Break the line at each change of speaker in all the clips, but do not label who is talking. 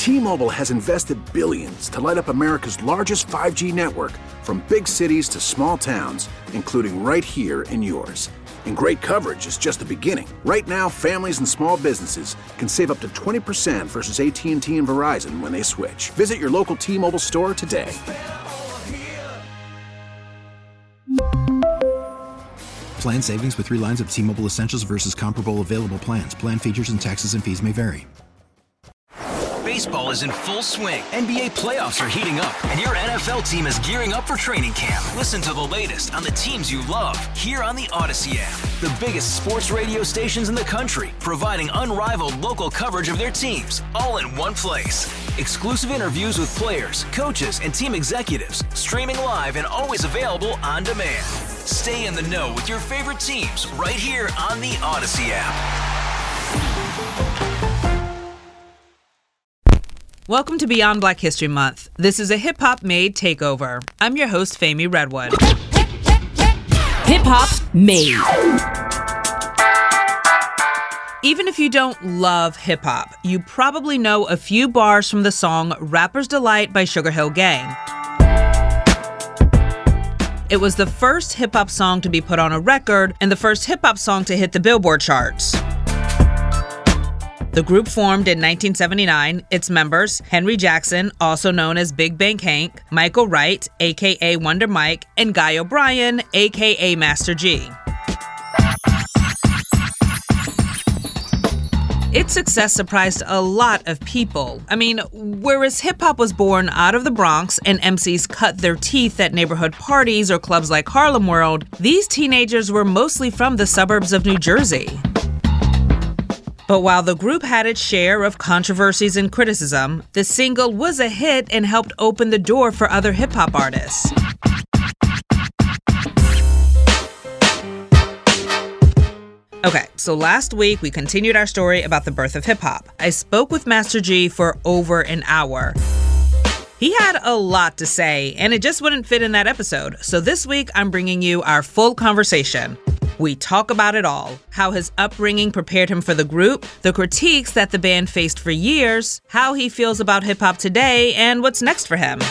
T-Mobile has invested billions to light up America's largest 5G network, from big cities to small towns, including right here in yours. And great coverage is just the beginning. Right now, families and small businesses can save up to 20% versus AT&T and Verizon when they switch. Visit your local T-Mobile store today.
Plan savings with 3 lines of T-Mobile Essentials versus comparable available plans. Plan features and taxes and fees may vary.
Baseball is in full swing. NBA playoffs are heating up, and your NFL team is gearing up for training camp. Listen to the latest on the teams you love here on the Odyssey app. The biggest sports radio stations in the country, providing unrivaled local coverage of their teams, all in one place. Exclusive interviews with players, coaches, and team executives, streaming live and always available on demand. Stay in the know with your favorite teams right here on the Odyssey app.
Welcome to Beyond Black History Month. This is a hip-hop made takeover. I'm your host, Fami Redwood.
Hip-hop made.
Even if you don't love hip-hop, you probably know a few bars from the song Rapper's Delight by Sugar Hill Gang. It was the first hip-hop song to be put on a record and the first hip-hop song to hit the Billboard charts. The group formed in 1979. Its members, Henry Jackson, also known as Big Bank Hank, Michael Wright, a.k.a. Wonder Mike, and Guy O'Brien, a.k.a. Master G. Its success surprised a lot of people. I mean, whereas hip-hop was born out of the Bronx and MCs cut their teeth at neighborhood parties or clubs like Harlem World, these teenagers were mostly from the suburbs of New Jersey. But while the group had its share of controversies and criticism, the single was a hit and helped open the door for other hip-hop artists. Okay, so last week we continued our story about the birth of hip-hop. I spoke with Master G for over an hour. He had a lot to say, and it just wouldn't fit in that episode. So this week I'm bringing you our full conversation. We talk about it all, how his upbringing prepared him for the group, the critiques that the band faced for years, how he feels about hip-hop today, and what's next for him.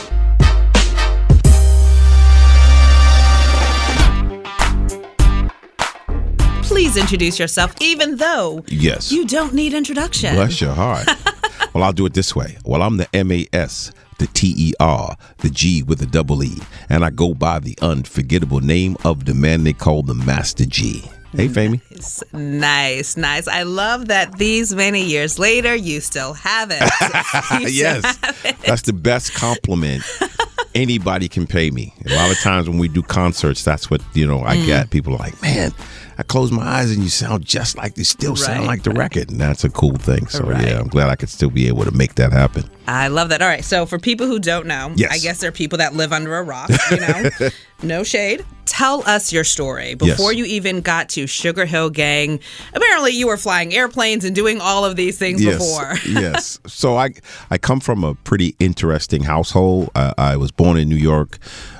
Please introduce yourself, even though you don't need introduction.
Bless your heart. Well, I'll do it this way. Well, I'm the M.A.S., the T.E.R., the G with a double E, and I go by the unforgettable name of the man they call the Master G. Hey, Fami.
Nice. I love that these many years later, you still have it.
Yes, that's the best compliment anybody can pay me. A lot of times when we do concerts, that's what, I get. People are like, man, I close my eyes and you sound just like you still sound like the record. And that's a cool thing. So, yeah, I'm glad I could still be able to make that happen.
I love that. All right. So for people who don't know, I guess there are people that live under a rock, No shade. Tell us your story. Before you even got to Sugar Hill Gang, apparently you were flying airplanes and doing all of these things before.
Yes. So I come from a pretty interesting household. I was born in New York,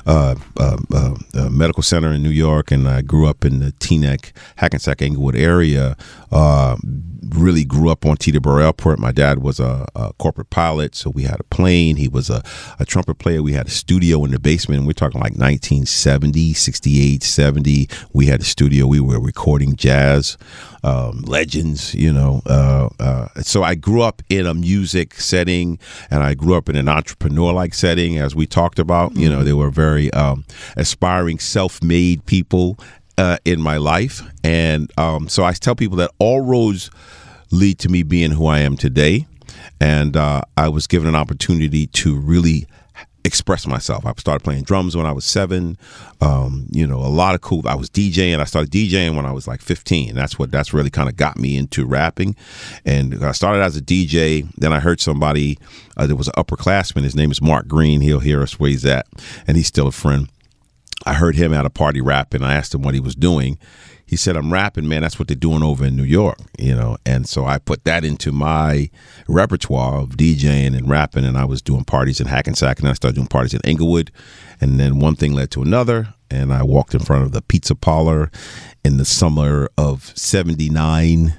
medical center in New York, and I grew up in the Teaneck, Hackensack, Englewood area. Really grew up on Teterboro Airport. My dad was a corporate pilot, so we had a plane. He was a trumpet player. We had a studio in the basement. And we're talking like 1970, 68, 70. We had a studio. We were recording jazz legends, So I grew up in a music setting, and I grew up in an entrepreneur-like setting, as we talked about. They were very aspiring, self-made people in my life. And so I tell people that all roads lead to me being who I am today. And I was given an opportunity to really express myself. I started playing drums when I was 7. A lot of cool. I was DJing. I started DJing when I was like 15. That's really kind of got me into rapping. And I started as a DJ. Then I heard somebody. There was an upperclassman. His name is Mark Green. He'll hear us where he's at, and he's still a friend. I heard him at a party rapping. I asked him what he was doing. He said, I'm rapping, man. That's what they're doing over in New York, And so I put that into my repertoire of DJing and rapping, and I was doing parties in Hackensack, and I started doing parties in Englewood. And then one thing led to another, and I walked in front of the Pizza Parlor in the summer of 79.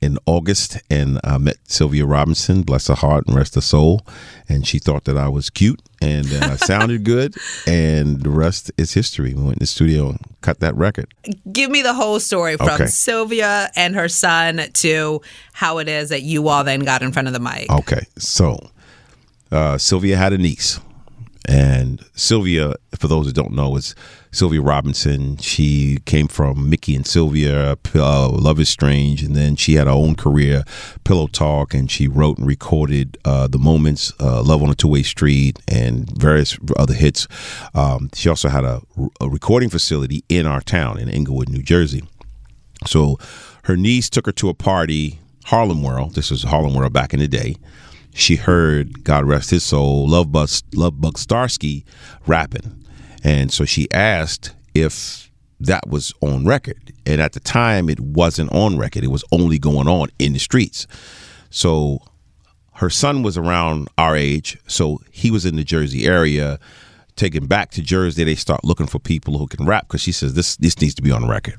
in August, and I met Sylvia Robinson, bless her heart and rest her soul, and she thought that I was cute and that I sounded good, and the rest is history. We went in the studio and cut that record.
Give me the whole story from
Okay.
Sylvia and her son to how it is that you all then got in front of the mic.
Okay, so Sylvia had a niece, and Sylvia, for those who don't know, is Sylvia Robinson. She came from Mickey and Sylvia, Love is Strange, and then she had her own career, Pillow Talk, and she wrote and recorded The Moments, Love on a Two-Way Street, and various other hits. She also had a recording facility in our town in Englewood, New Jersey. So her niece took her to a party, Harlem World. This was Harlem World back in the day. She heard, God rest his soul, Lovebug Starsky rapping. And so she asked if that was on record. And at the time, it wasn't on record. It was only going on in the streets. So her son was around our age. So he was in the Jersey area. Taken back to Jersey, they start looking for people who can rap because she says this needs to be on record.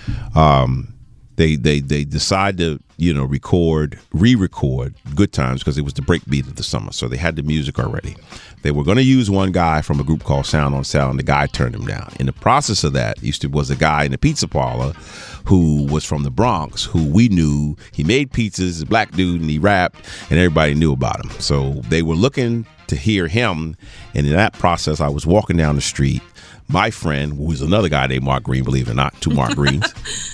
They decide to re-record Good Times because it was the breakbeat of the summer, so they had the music already. They were going to use one guy from a group called Sound on Sound, and the guy turned him down. In the process of that, was a guy in the pizza parlor who was from the Bronx, who we knew. He made pizzas, a black dude, and he rapped, and everybody knew about him. So they were looking to hear him, and in that process, I was walking down the street. My friend, who was another guy named Mark Green, believe it or not, two Mark Greens,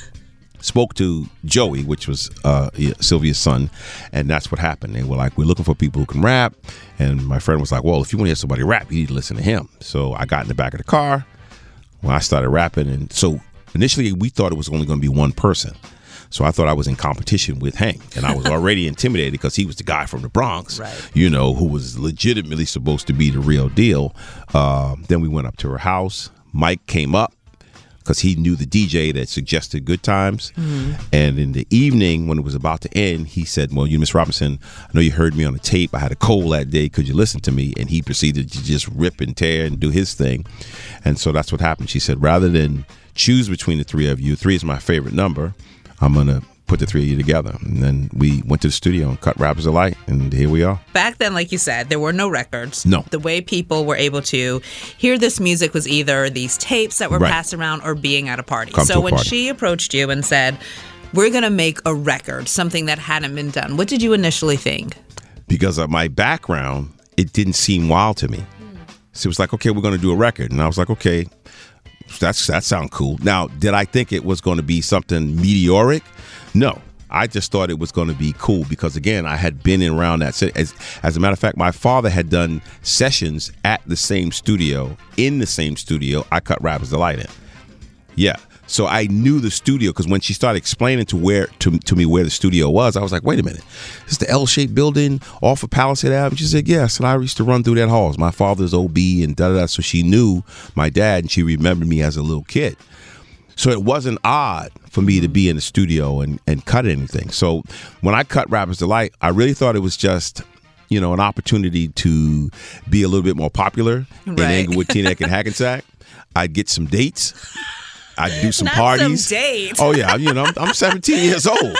spoke to Joey, which was Sylvia's son, and that's what happened. They were like, we're looking for people who can rap, and my friend was like, well, if you want to hear somebody rap, you need to listen to him. So I got in the back of the car when I started rapping, and so initially we thought it was only going to be one person. So I thought I was in competition with Hank, and I was already intimidated because he was the guy from the Bronx,
right,
who was legitimately supposed to be the real deal. Then we went up to her house. Mike came up because he knew the DJ that suggested Good Times. Mm-hmm. And in the evening, when it was about to end, he said, well, Miss Robinson, I know you heard me on the tape. I had a cold that day. Could you listen to me? And he proceeded to just rip and tear and do his thing. And so that's what happened. She said, rather than choose between the three of you, 3 is my favorite number, I'm going to put the 3 of you together. And then we went to the studio and cut Rappers Delight, and here we are.
Back then, like you said, there were no records.
No.
The way people were able to hear this music was either these tapes that were
Right.
passed around or being at a party.
Come
so
to a
when
party.
she approached you and said, we're going to make a record, something that hadn't been done, what did you initially think?
Because of my background, it didn't seem wild to me. So it was like, okay, we're going to do a record. And I was like, okay, that sounds cool. Now, did I think it was going to be something meteoric? No. I just thought it was going to be cool because, again, I had been around that city. As a matter of fact, my father had done sessions at the same studio, in the same studio I cut Rappers Delight in. Yeah. So I knew the studio because when she started explaining to me where the studio was, I was like, wait a minute, this is the L-shaped building off of Palisade Avenue? She said, yes. And I used to run through that halls. My father's OB and da-da-da. So she knew my dad and she remembered me as a little kid. So it wasn't odd for me to be in the studio and cut anything. So when I cut Rappers Delight, I really thought it was just, an opportunity to be a little bit more popular in
Right.
Englewood, Teaneck, and Hackensack. I'd get some dates. I'd do some
Not
parties.
some dates.
Oh yeah, I'm 17 years old.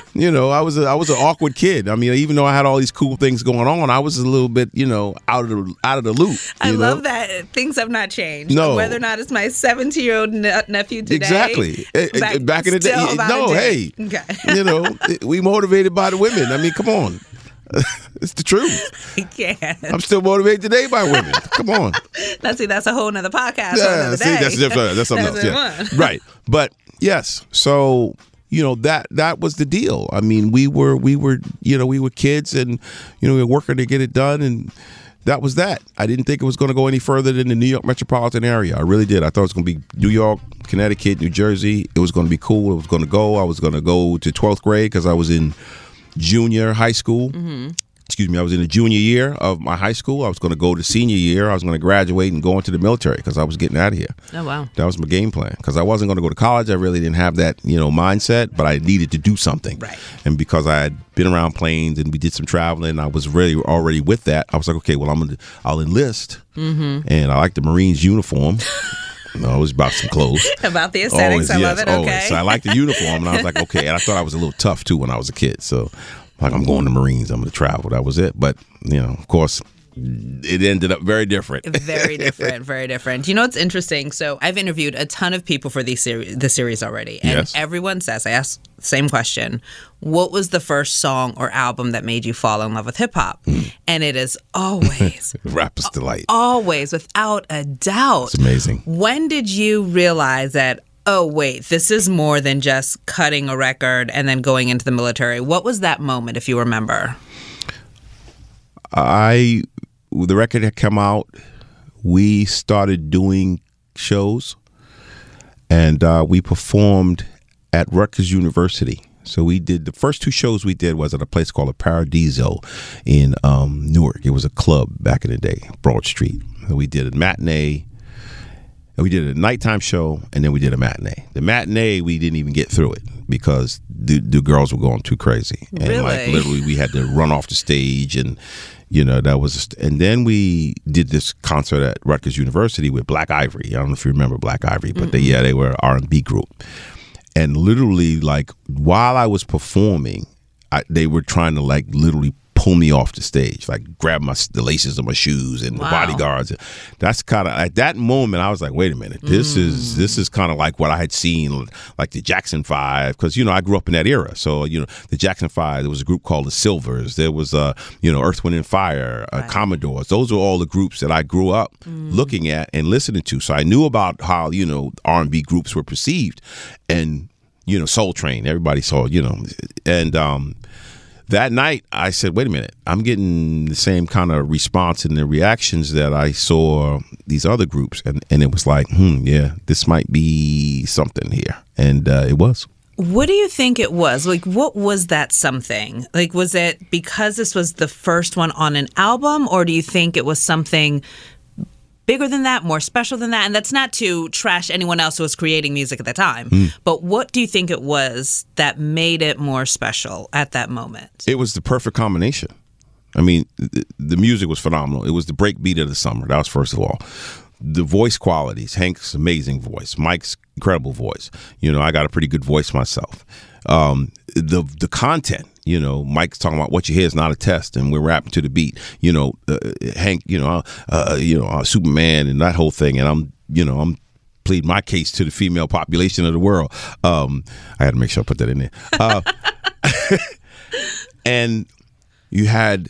I was an awkward kid. I mean, even though I had all these cool things going on, I was a little bit, out of the loop.
I love that things have not changed.
No.
Whether or not it's my 17-year-old nephew today.
Exactly. Back in the day.
still about
No,
a
hey.
date. Okay.
We motivated by the women. I mean, come on. It's the truth.
Yeah.
I'm still motivated today by women. Come on.
Now, see, that's a whole nother podcast. for
Yeah,
another
see,
day.
that's different. That's something else. Yeah. Right. But yes, so that was the deal. I mean, we were kids, and we were working to get it done, and that was that. I didn't think it was going to go any further than the New York metropolitan area. I really did. I thought it was going to be New York, Connecticut, New Jersey. It was going to be cool. It was going to go. I was going to go to 12th grade because I was in junior high school. Mm-hmm. Excuse me, I was in the junior year of my high school. I was going to go to senior year. I was going to graduate and go into the military because I was getting out of here.
Oh, wow.
That was my game plan because I wasn't going to go to college. I really didn't have that, mindset, but I needed to do something.
Right.
And because I had been around planes and we did some traveling, I was really already with that. I was like, okay, well, I'll enlist. Mm-hmm. And I like the Marines uniform. No, it was about some clothes.
About the aesthetics. I love it.
Always.
Okay.
So I liked the uniform, and I was like, okay. And I thought I was a little tough too when I was a kid. So like, I'm going to Marines. I'm going to travel. That was it. But of course, it ended up very different.
Very different. Very different. You know what's interesting? So I've interviewed a ton of people for the series already, and everyone says, I asked the same question: what was the first song or album that made you fall in love with hip hop? And it is always
Rapper's Delight.
Always, without a doubt.
It's amazing.
When did you realize that, oh, wait, this is more than just cutting a record and then going into the military? What was that moment, if you remember?
The record had come out. We started doing shows, and we performed at Rutgers University. So we did, the first 2 shows we did was at a place called a Paradiso in Newark. It was a club back in the day, Broad Street. And we did a matinee. We did a nighttime show, and then we did a matinee. The matinee, we didn't even get through it because the girls were going too crazy. And
really?
Literally we had to run off the stage, and that was and then we did this concert at Rutgers University with Black Ivory. I don't know if you remember Black Ivory, but they were an R&B group. And literally, like, while I was performing, they were trying to, like, literally pull me off the stage, like grab the laces of my shoes and the bodyguards. That's kind of, at that moment, I was like, wait a minute, this is kind of like what I had seen, like the Jackson 5, because I grew up in that era. So the Jackson 5, there was a group called the Silvers, there was Earth, Wind and Fire, Commodores. Those are all the groups that I grew up looking at and listening to. So I knew about how R&B groups were perceived, and Soul Train, everybody saw, and that night, I said, wait a minute, I'm getting the same kind of response and the reactions that I saw these other groups. And it was like, yeah, this might be something here. And it was.
What do you think it was? Like, what was that something? Like, was it because this was the first one on an album, or do you think it was something bigger than that, more special than that? And that's not to trash anyone else who was creating music at the time. But what do you think it was that made it more special at that moment?
It was the perfect combination. I mean, the music was phenomenal. It was the breakbeat of the summer. That was first of all. The voice qualities, Hank's amazing voice, Mike's incredible voice. I got a pretty good voice myself. The content, Mike's talking about what you hear is not a test, and we're rapping to the beat. Hank, Superman and that whole thing, and I'm pleading my case to the female population of the world. I had to make sure I put that in there. And you had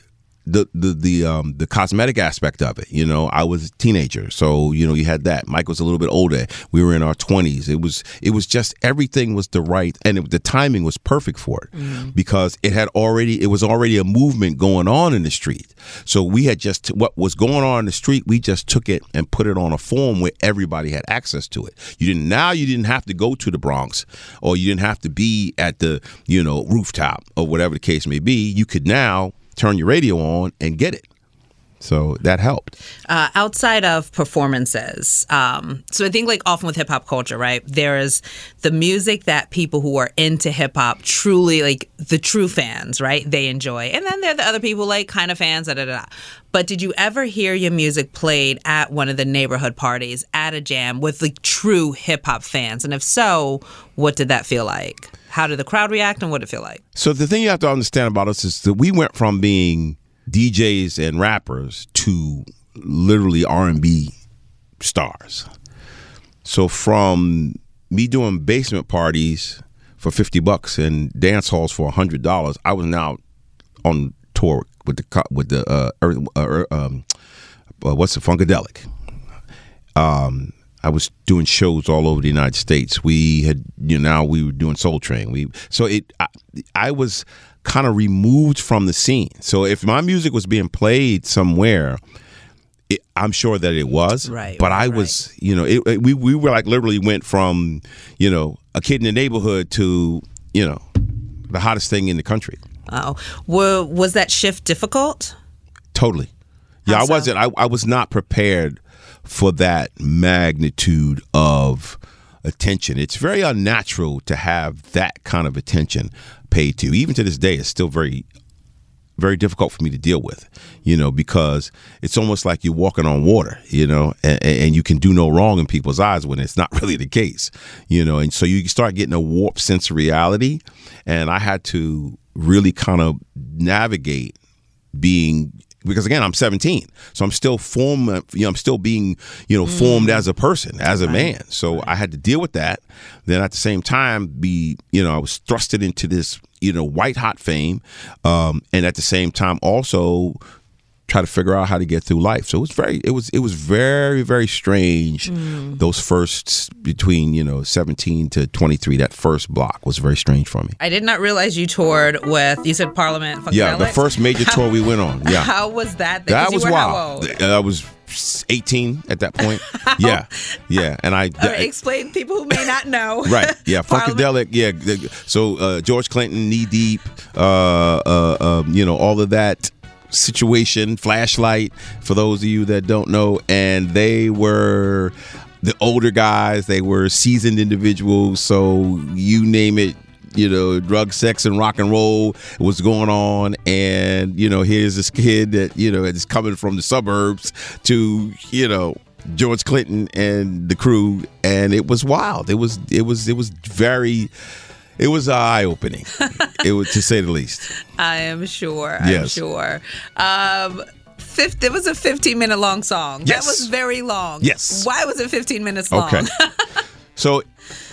the cosmetic aspect of it. I was a teenager, so you had that. Mike was a little bit older. We were in our 20s. It was just, everything was the right, and the timing was perfect for it because it was already a movement going on in the street. So we had just, what was going on in the street, we just took it and put it on a form where everybody had access to it. You didn't have to go to the Bronx, or you didn't have to be at the rooftop, or whatever the case may be. You could now turn your radio on and get it. So that helped.
Outside of performances, so I think like often with hip hop culture, right, there is the music that people who are into hip hop truly, like the true fans, right, they enjoy. And then there are the other people like kind of fans, But did you ever hear your music played at one of the neighborhood parties, at a jam with like true hip hop fans? And if so, what did that feel like? How did the crowd react, and what did it feel like?
So the thing you have to understand about us is that we went from being DJs and rappers to literally R&B stars. So from me doing basement parties for $50 and dance halls for $100, I was now on tour with the Funkadelic. I was doing shows all over the United States. We were doing Soul Train. I was kind of removed from the scene. So if my music was being played somewhere, I'm sure that it was.
Right.
But I was, we were like literally went from, a kid in the neighborhood to, the hottest thing in the country.
Oh, was that shift difficult?
Totally. Yeah,
How
I wasn't. I was not prepared for that magnitude of attention. It's very unnatural to have that kind of attention paid to you. Even to this day, it's still very very difficult for me to deal with, because it's almost like you're walking on water, and you can do no wrong in people's eyes when it's not really the case, and so you start getting a warped sense of reality. And I had to really kind of navigate because again, I'm 17, so I'm still I'm still being, formed as a person, as a man. So I had to deal with that. Then at the same time, I was thrusted into this, white hot fame, and at the same time also try to figure out how to get through life. So it was very, very strange. Those first between 17 to 23, that first block was very strange for me.
I did not realize you toured with, you said Parliament.
Yeah, the first major tour we went on. Yeah,
how was that?
That was wild. I was 18 at that point. Yeah, and I
explain people who may not know.
Right. Yeah, Funkadelic. Yeah. So George Clinton, Knee Deep, all of that situation, Flashlight, for those of you that don't know, and they were the older guys. They were seasoned individuals. So you name it, drug, sex, and rock and roll was going on. And, here's this kid that, is coming from the suburbs to, George Clinton and the crew. And it was wild. It was eye-opening, to say the least.
I am sure.
Yes.
I'm sure. It was a 15-minute long song.
Yes.
That was very long.
Yes.
Why was it 15 minutes long?
Okay. So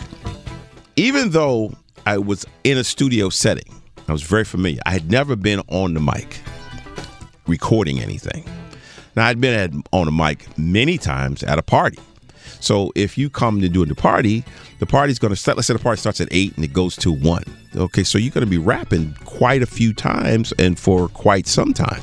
even though I was in a studio setting, I was very familiar. I had never been on the mic recording anything. Now, I'd been on the mic many times at a party. So if you come to do the party's going to start, let's say the party starts at 8 and it goes to 1. Okay, so you're going to be rapping quite a few times and for quite some time.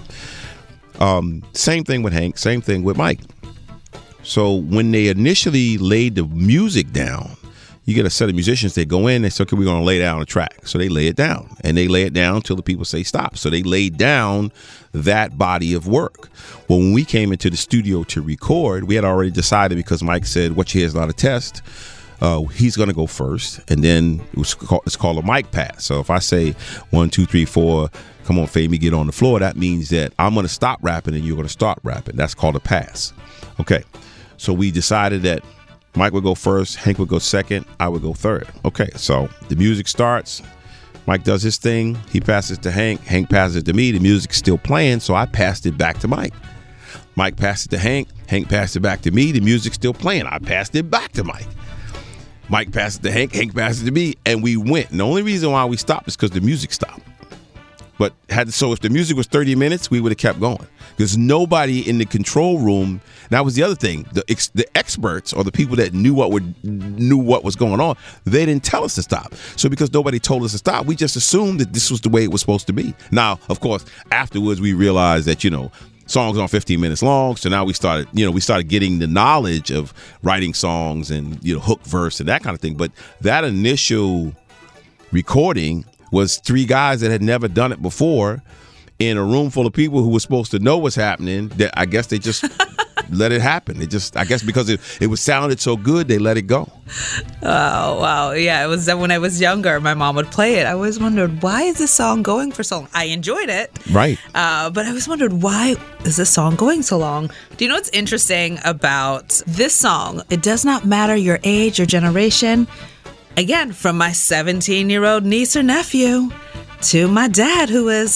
Same thing with Hank, same thing with Mike. So when they initially laid the music down, you get a set of musicians, they go in, they say, okay, we're going to lay down a track. So they lay it down, and they lay it down until the people say stop. So they laid down that body of work. Well, when we came into the studio to record, we had already decided, because Mike said, what you hear is not a test. He's going to go first, and then it's called a mic pass. So if I say 1, 2, 3, 4, come on, Fami, get on the floor, that means that I'm going to stop rapping and you're going to start rapping. That's called a pass. Okay, so we decided that Mike would go first, Hank would go second, I would go third. Okay, so the music starts. Mike does his thing. He passes to Hank. Hank passes to me. The music's still playing, so I passed it back to Mike. Mike passed it to Hank. Hank passed it back to me. The music's still playing. I passed it back to Mike. Mike passed it to Hank. Hank passed it to me, and we went. And the only reason why we stopped is because the music stopped. But if the music was 30 minutes, we would have kept going, because nobody in the control room. That was the other thing. The experts, or the people that knew what was going on, they didn't tell us to stop. So because nobody told us to stop, we just assumed that this was the way it was supposed to be. Now, of course, afterwards we realized that songs aren't 15 minutes long. So now we started getting the knowledge of writing songs and hook, verse, and that kind of thing. But that initial recording was 3 guys that had never done it before in a room full of people who were supposed to know what's happening. That I guess they just let it happen. I guess because it was sounded so good, they let it go.
Oh, wow. Yeah, it was when I was younger, my mom would play it. I always wondered, why is this song going for so long? I enjoyed it.
Right.
But I always wondered, why is this song going so long? Do you know what's interesting about this song? It does not matter your age or generation. Again, from my 17-year-old niece or nephew to my dad, who is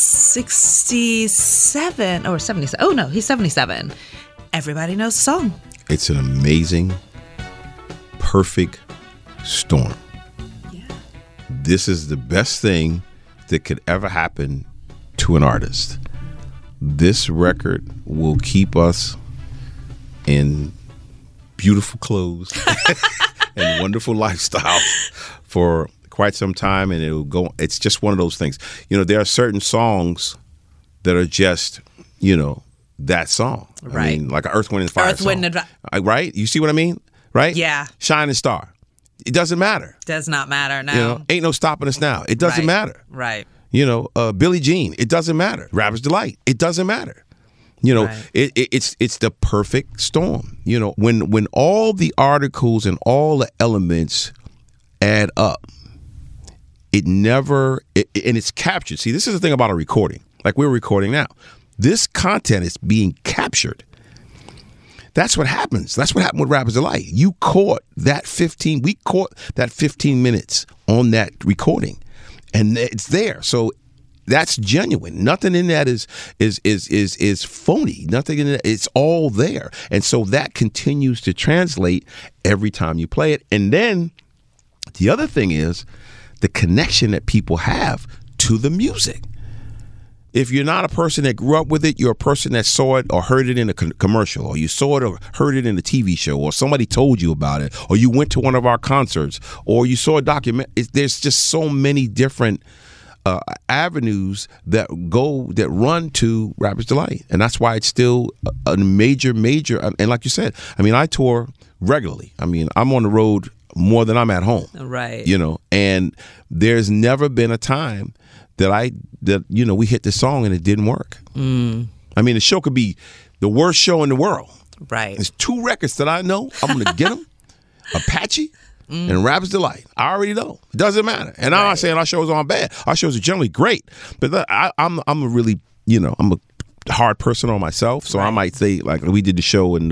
67 or 77. Oh, no, he's 77. Everybody knows the song.
It's an amazing, perfect storm.
Yeah.
This is the best thing that could ever happen to an artist. This record will keep us in beautiful clothes and wonderful lifestyle for quite some time, and it'll go. It's just one of those things. There are certain songs that are just, that song.
Right.
I mean, like an Earth, Wind, and Fire
Earth, Wind, and Fire.
Right? You see what I mean? Right?
Yeah.
Shining Star. It doesn't matter.
Does not matter now.
Ain't no stopping us now. It doesn't matter.
Right.
Billie Jean. It doesn't matter. Rapper's Delight. It doesn't matter. Right. It's the perfect storm. When all the articles and all the elements add up, and it's captured. See, this is the thing about a recording. like we're recording now. This content is being captured. That's what happens. That's what happened with Rappers Delight. You caught that 15. We caught that 15 minutes on that recording, and it's there. So that's genuine. Nothing in that is phony. Nothing in it. It's all there, and so that continues to translate every time you play it. And then the other thing is the connection that people have to the music. If you're not a person that grew up with it, you're a person that saw it or heard it in a commercial, or you saw it or heard it in a TV show, or somebody told you about it, or you went to one of our concerts, or you saw a document. There's just so many different avenues that run to Rappers Delight, and that's why it's still a major. And like you said, I mean, I tour regularly. I mean, I'm on the road more than I'm at home.
Right.
And there's never been a time that we hit the song and it didn't work. I mean, the show could be the worst show in the world.
Right.
There's 2 records that I know I'm going to get them, Apache and Rappers Delight. I already know. It doesn't matter. And I'm not saying our shows aren't bad. Our shows are generally great. But I'm a really, I'm a hard person on myself. So I might say, like, we did the show in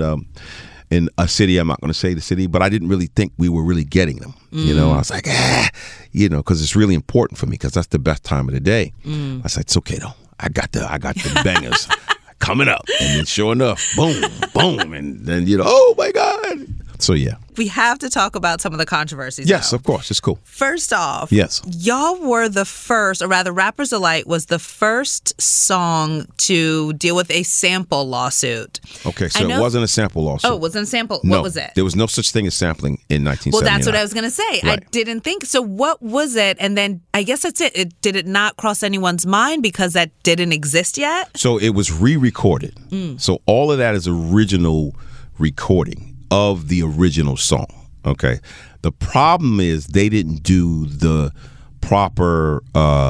a city, I'm not going to say the city, but I didn't really think we were really getting them. I was like, because it's really important for me, because that's the best time of the day. I said, it's okay though. I got the bangers coming up, and then sure enough, boom, boom, and then oh my God. So yeah.
We have to talk about some of the controversies.
Yes,
though.
of course. It's cool.
First off,
yes,
y'all were the first, or rather Rappers Delight was the first song to deal with a sample lawsuit.
Okay, so it wasn't a sample lawsuit.
Oh, it wasn't a sample?
No,
what was it?
There was no such thing as sampling in 1979.
Well, that's what I was going to say.
Right.
I didn't think. So what was it? And then I guess that's it. Did it not cross anyone's mind because that didn't exist yet?
So it was re-recorded. So all of that is original recording of the original song. Okay. The problem is they didn't do the proper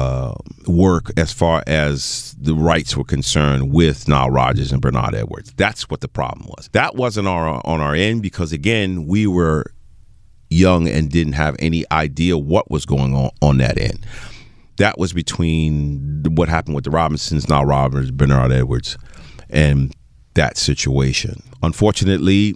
work as far as the rights were concerned with Nile Rodgers and Bernard Edwards. That's what the problem was. That wasn't on our end because, again, we were young and didn't have any idea what was going on that end. That was between what happened with the Robinsons, Nile Rodgers, Bernard Edwards, and that situation. Unfortunately,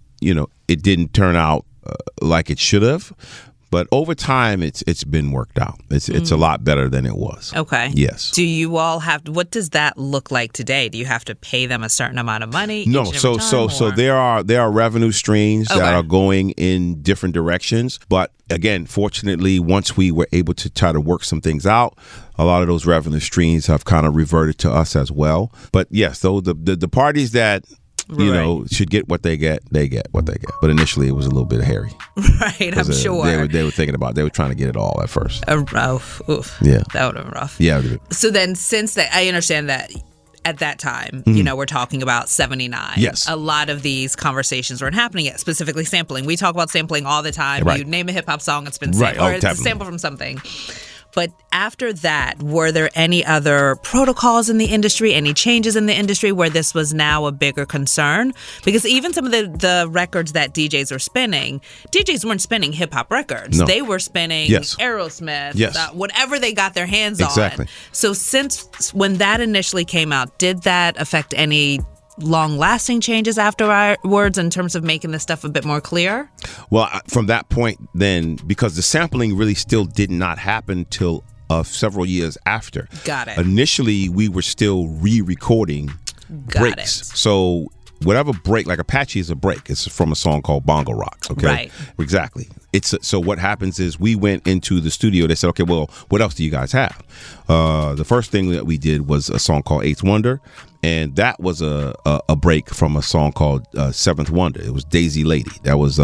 it didn't turn out like it should have, but over time, it's been worked out. It's a lot better than it was.
Okay.
Yes.
Do you all what does that look like today? Do you have to pay them a certain amount of money?
No. So there are revenue streams that are going in different directions. But again, fortunately, once we were able to try to work some things out, a lot of those revenue streams have kind of reverted to us as well. But yes, so the parties that should get what they get, they get what they get. But initially, it was a little bit hairy.
Right, I'm sure.
They were thinking about, they were trying to get it all at first.
Oof.
Yeah.
That would have been rough.
Yeah.
So then since that, I understand that at that time, we're talking about 79.
Yes.
A lot of these conversations weren't happening yet, specifically sampling. We talk about sampling all the time.
Right.
You name a hip-hop song, it's been sampled, or it's a sample from something. But after that, were there any other protocols in the industry, any changes in the industry where this was now a bigger concern? Because even some of the records that DJs were spinning, DJs weren't spinning hip-hop records.
No.
They were spinning Aerosmith, whatever they got their hands on. So since when that initially came out, did that affect any long-lasting changes afterwards in terms of making this stuff a bit more clear?
Well, from that point then, because the sampling really still did not happen till several years after.
Got it.
Initially, we were still re-recording breaks. So whatever break, like Apache is a break. It's from a song called Bongo Rock. Okay.
Right.
Exactly. So what happens is we went into the studio. They said, okay, well, what else do you guys have? The first thing that we did was a song called Eighth Wonder. And that was a break from a song called Seventh Wonder. It was Daisy Lady. That was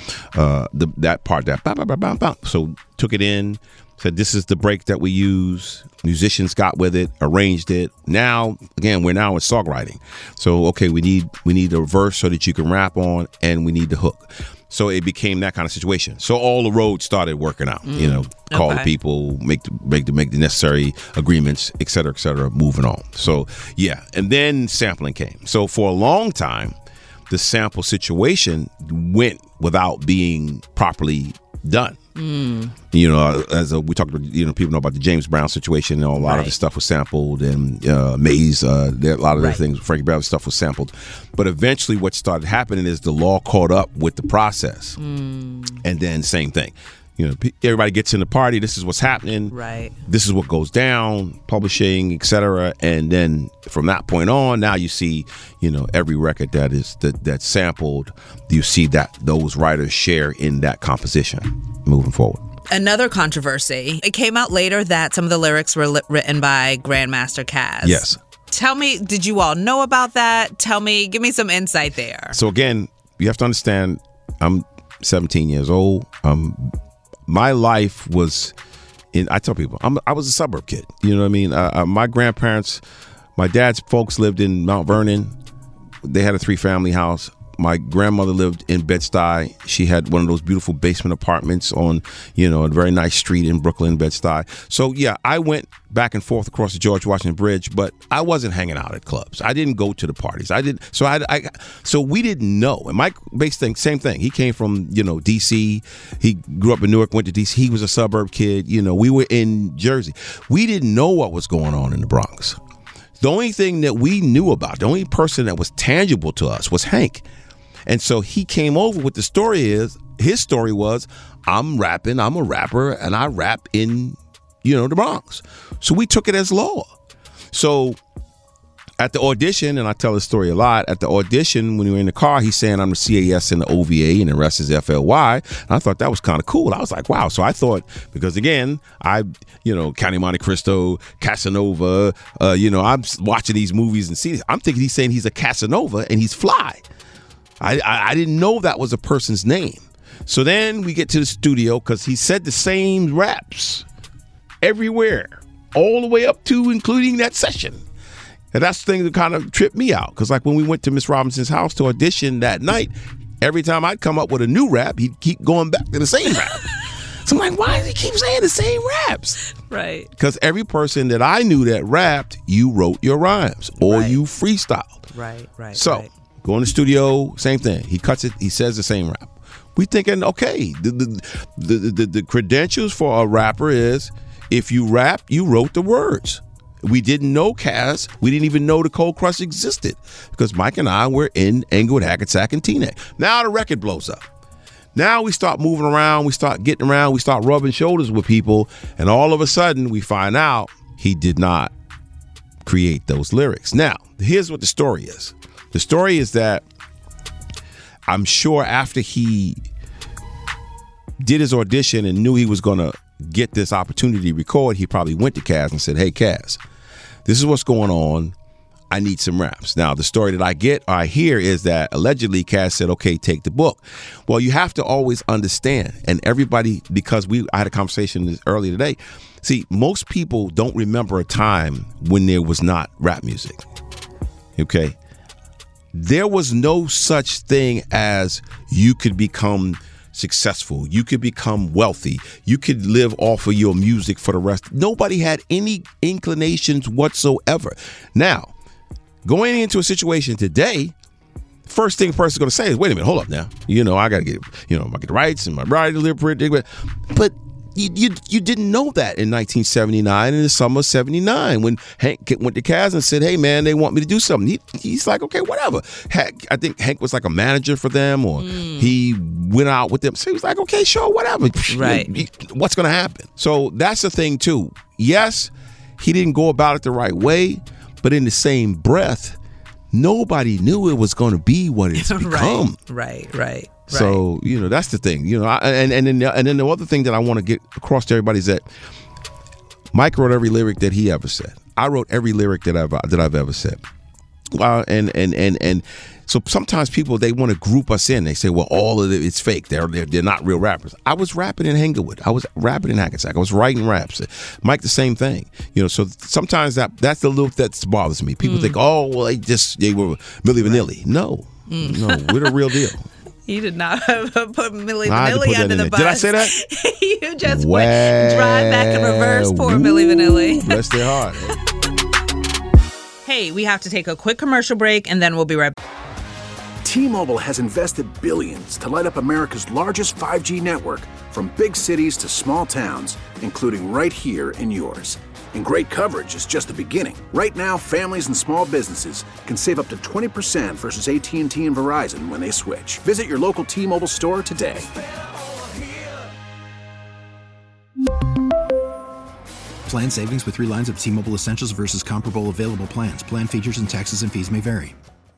that part that bam, bam, bam, bam. So took it in, said this is the break that we use. Musicians got with it, arranged it. Now, again, we're now in songwriting. So okay, we need a verse so that you can rap on, and we need the hook. So it became that kind of situation. So all the roads started working out. Call the people, make the necessary agreements, et cetera, moving on. So yeah, and then sampling came. So for a long time, the sample situation went without being properly done. You know, we talked about, people know about the James Brown situation, and a lot of the stuff was sampled, and Maze, a lot of the things, Frankie Brown stuff was sampled. But eventually what started happening is the law caught up with the process. And then same thing. Everybody gets in the party. This is what's happening.
Right. This
is what goes down, publishing, etc. And then from that point on, now you see, every record that's sampled, you see that those writers share in that composition moving forward.
Another controversy. It came out later that some of the lyrics were written by Grandmaster Caz.
Yes.
Tell me, did you all know about that? Give me some insight there.
So again, you have to understand, I'm 17 years old. My life was I tell people, I was a suburb kid. You know what I mean? My grandparents, my dad's folks lived in Mount Vernon. They had a 3-family house. My grandmother lived in Bed-Stuy. She had one of those beautiful basement apartments on, a very nice street in Brooklyn, Bed-Stuy. So yeah, I went back and forth across the George Washington Bridge, but I wasn't hanging out at clubs. I didn't go to the parties. So we didn't know. And Mike Bass thing, same thing. He came from, DC. He grew up in Newark, went to DC. He was a suburb kid. We were in Jersey. We didn't know what was going on in the Bronx. The only thing that we knew about, the only person that was tangible to us was Hank. And so he came over with his story was, I'm rapping, I'm a rapper, and I rap in, the Bronx. So we took it as law. So at the audition, and I tell this story a lot, at the audition, when we were in the car, he's saying I'm the CAS and the OVA, and the rest is FLY. And I thought that was kind of cool. I was like, wow. So I thought, because again, County Monte Cristo, Casanova, I'm watching these movies and see, I'm thinking he's saying he's a Casanova and he's fly. I didn't know that was a person's name. So then we get to the studio because he said the same raps everywhere, all the way up to including that session. And that's the thing that kind of tripped me out, because like when we went to Miss Robinson's house to audition that night, every time I'd come up with a new rap, he'd keep going back to the same rap. So I'm like, why does he keep saying the same raps?
Right.
Because every person that I knew that rapped, you wrote your rhymes or you freestyled.
Right.
So go in the studio, same thing. He cuts it. He says the same rap. We thinking, okay, the credentials for a rapper is if you rap, you wrote the words. We didn't know Caz. We didn't even know the Cold Crush existed because Mike and I were in Englewood, Hackensack, and Teaneck. Now the record blows up. Now we start moving around. We start getting around. We start rubbing shoulders with people. And all of a sudden, we find out he did not create those lyrics. Now, here's what the story is. The story is that I'm sure after he did his audition and knew he was going to get this opportunity to record, he probably went to Caz and said, hey, Caz, this is what's going on. I need some raps. Now, the story that I hear is that allegedly Caz said, okay, take the book. Well, you have to always understand, and everybody, because I had a conversation earlier today. See, most people don't remember a time when there was not rap music. Okay? There was no such thing as you could become successful. You could become wealthy. You could live off of your music for the rest. Nobody had any inclinations whatsoever. Now, going into a situation today, first thing a person's going to say is, wait a minute, hold up now. I got to get, I get the rights and my bride to live pretty. But you didn't know that in 1979, in the summer of 79, when Hank went to Caz and said, hey, man, they want me to do something. He's like, okay, whatever. I think Hank was like a manager for them, or he went out with them. So he was like, okay, sure, whatever.
Right.
What's going to happen? So that's the thing, too. Yes, he didn't go about it the right way, but in the same breath, nobody knew it was going to be what it's become.
Right.
So, that's the thing, and then the other thing that I want to get across to everybody is that Mike wrote every lyric that he ever said. I wrote every lyric that I've ever said. And so sometimes people, they want to group us in. They say, well, all of it's fake. They're not real rappers. I was rapping in Englewood. I was rapping in Hackensack. I was writing raps. Mike, the same thing. So sometimes that's the little that bothers me. People think, oh, well, they were Milli Vanilli. No, we're the real deal.
You did not put Milli Vanilli under the bus.
Did I say that?
You just went drive back and reverse poor Milli Vanilli.
Bless their heart.
Hey, we have to take a quick commercial break and then we'll be right back.
T-Mobile has invested billions to light up America's largest 5G network, from big cities to small towns, including right here in yours. And great coverage is just the beginning. Right now, families and small businesses can save up to 20% versus AT&T and Verizon when they switch. Visit your local T-Mobile store today.
Plan savings with 3 lines of T-Mobile Essentials versus comparable available plans. Plan features and taxes and fees may vary.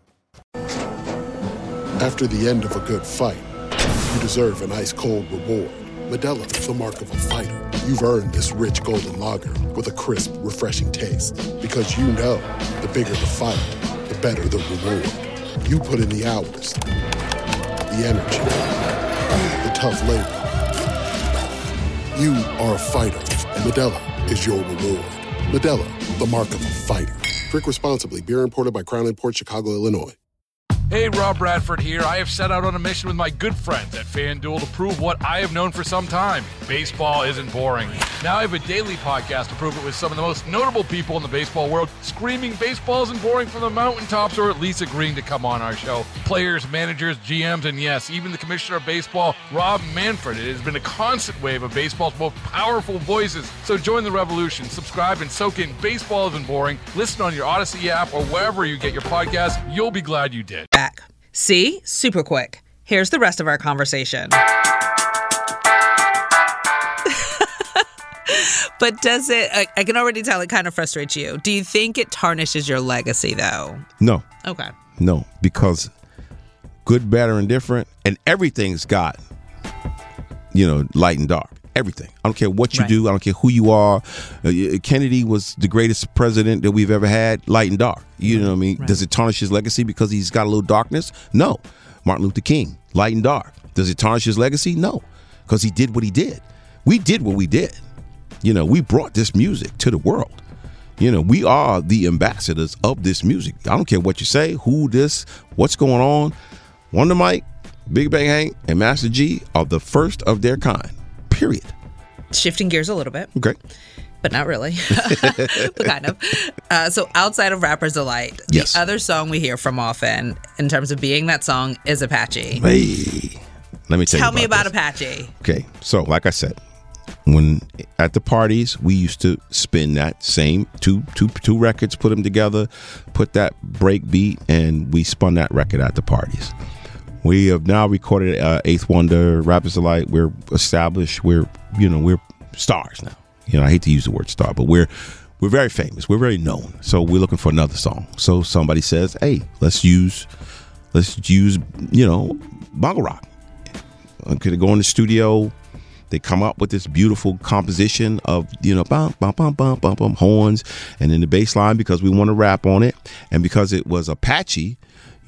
After the end of a good fight, you deserve an ice-cold reward. Modelo is the mark of a fighter. You've earned this rich golden lager with a crisp, refreshing taste. Because you know, the bigger the fight, the better the reward. You put in the hours, the energy, the tough labor. You are a fighter, and Modelo is your reward. Modelo, the mark of a fighter. Drink responsibly. Beer imported by Crown Imports, Chicago, Illinois.
Hey, Rob Bradford here. I have set out on a mission with my good friends at FanDuel to prove what I have known for some time. Baseball isn't boring. Now I have a daily podcast to prove it with some of the most notable people in the baseball world, screaming baseball isn't boring from the mountaintops, or at least agreeing to come on our show. Players, managers, GMs, and yes, even the commissioner of baseball, Rob Manfred. It has been a constant wave of baseball's most powerful voices. So join the revolution. Subscribe and soak in Baseball Isn't Boring. Listen on your Odyssey app or wherever you get your podcasts. You'll be glad you did.
Back. See? Super quick. Here's the rest of our conversation. But does it, I can already tell it kind of frustrates you. Do you think it tarnishes your legacy, though?
No.
Okay.
No, because good, bad, or indifferent, and everything's got, light and dark. Everything. I don't care what you do. I don't care who you are. Kennedy was the greatest president that we've ever had, light and dark. You know what I mean? Right. Does it tarnish his legacy because he's got a little darkness? No. Martin Luther King, light and dark. Does it tarnish his legacy? No, because he did what he did. We did what we did. We brought this music to the world. We are the ambassadors of this music. I don't care what you say, what's going on. Wonder Mike, Big Bang Hank, and Master G are the first of their kind. Period.
Shifting gears a little bit.
Okay.
But not really. But kind of. So outside of Rapper's Delight,
yes,
the other song we hear from often in terms of being that song is Apache.
Hey, let me tell you
about Apache.
Okay. So like I said, when at the parties, we used to spin that same two records, put them together, put that break beat, and we spun that record at the parties. We have now recorded Eighth Wonder, Rapper's Delight. We're established. We're stars now. I hate to use the word star, but we're very famous. We're very known. So we're looking for another song. So somebody says, "Hey, let's use bongo rock." Okay, they go in the studio. They come up with this beautiful composition of bum bum bum bum bum bum horns, and then the bass line, because we want to rap on it, and because it was Apache.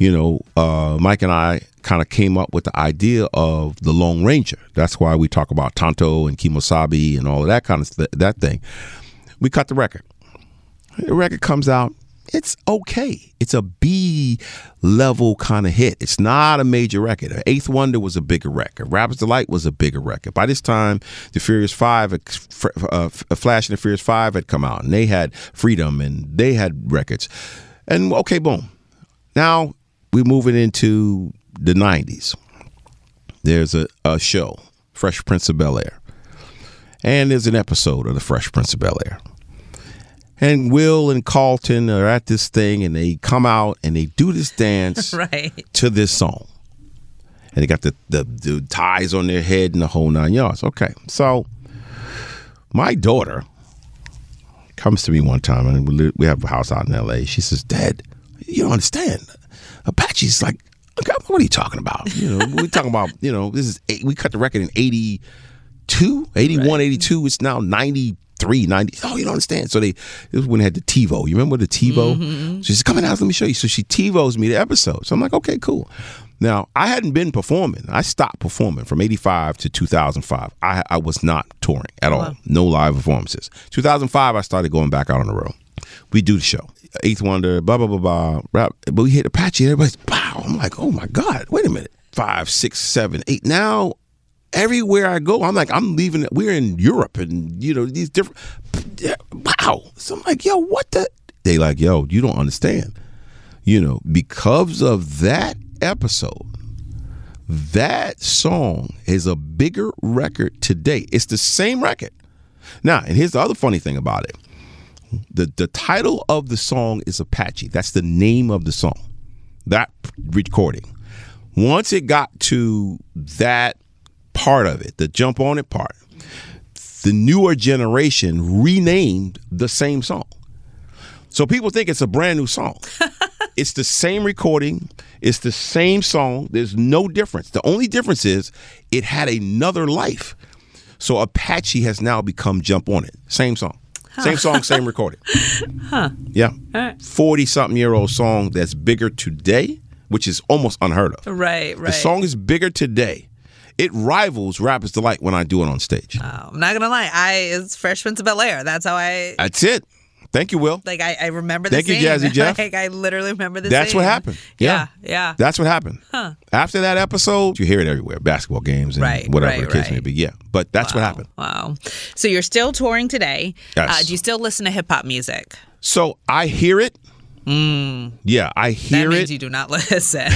Mike and I kind of came up with the idea of the Lone Ranger. That's why we talk about Tonto and Kimosabe and all of that kind of that thing. We cut the record. The record comes out. It's okay. It's a B level kind of hit. It's not a major record. Eighth Wonder was a bigger record. Rapper's Delight was a bigger record. By this time, the Furious Five, Flash and the Furious Five had come out, and they had Freedom, and they had records. And okay, boom. Now we're moving into the 90s. There's a show, Fresh Prince of Bel-Air. And there's an episode of the Fresh Prince of Bel-Air. And Will and Carlton are at this thing, and they come out and they do this dance to this song. And they got the ties on their head and the whole 9 yards. Okay, so my daughter comes to me one time, and we have a house out in L.A. She says, "Dad, you don't understand. Apache's like, what are you talking about? We're talking about, we cut the record in 82, 81, 82. It's now 93, 90. Oh, you don't understand." So it was when they had the TiVo. You remember the TiVo? Mm-hmm. She said, "Come in the house, let me show you." So she TiVos me the episode. So I'm like, okay, cool. Now, I hadn't been performing. I stopped performing from 85 to 2005. I was not touring at all. No live performances. 2005, I started going back out on the road. We do the show. Eighth Wonder, blah, blah, blah, blah. Rap. But we hit Apache, and everybody's, wow. I'm like, oh my God, wait a minute. 5, 6, 7, 8. Now, everywhere I go, I'm like, I'm leaving. We're in Europe, and, these different, wow. So I'm like, yo, what the? They like, yo, you don't understand. Because of that episode, that song is a bigger record today. It's the same record. Now, and here's the other funny thing about it. The title of the song is Apache. That's the name of the song, that recording. Once it got to that part of it, the jump on it part, the newer generation renamed the same song. So people think it's a brand new song. It's the same recording. It's the same song. There's no difference. The only difference is it had another life. So Apache has now become Jump On It. Same song. Same song, same recording. Yeah. 40-something-year-old song that's bigger today, which is almost unheard of.
Right.
The song is bigger today. It rivals Rapper's Delight when I do it on stage.
I'm not going to lie. It's Fresh Prince of Bel-Air. That's how I...
That's it. Thank you, Will.
Like, I remember the
Thank
scene.
you, Jazzy Jeff.
Like, I literally remember the
That's
scene.
what happened. Yeah. That's what happened. After that episode, you hear it everywhere. Basketball games and whatever the case may be. Yeah. But that's what happened.
Wow. So you're still touring today.
Yes.
Do you still listen to hip-hop music?
So I hear it. Yeah, I hear
That means
it.
you do not listen.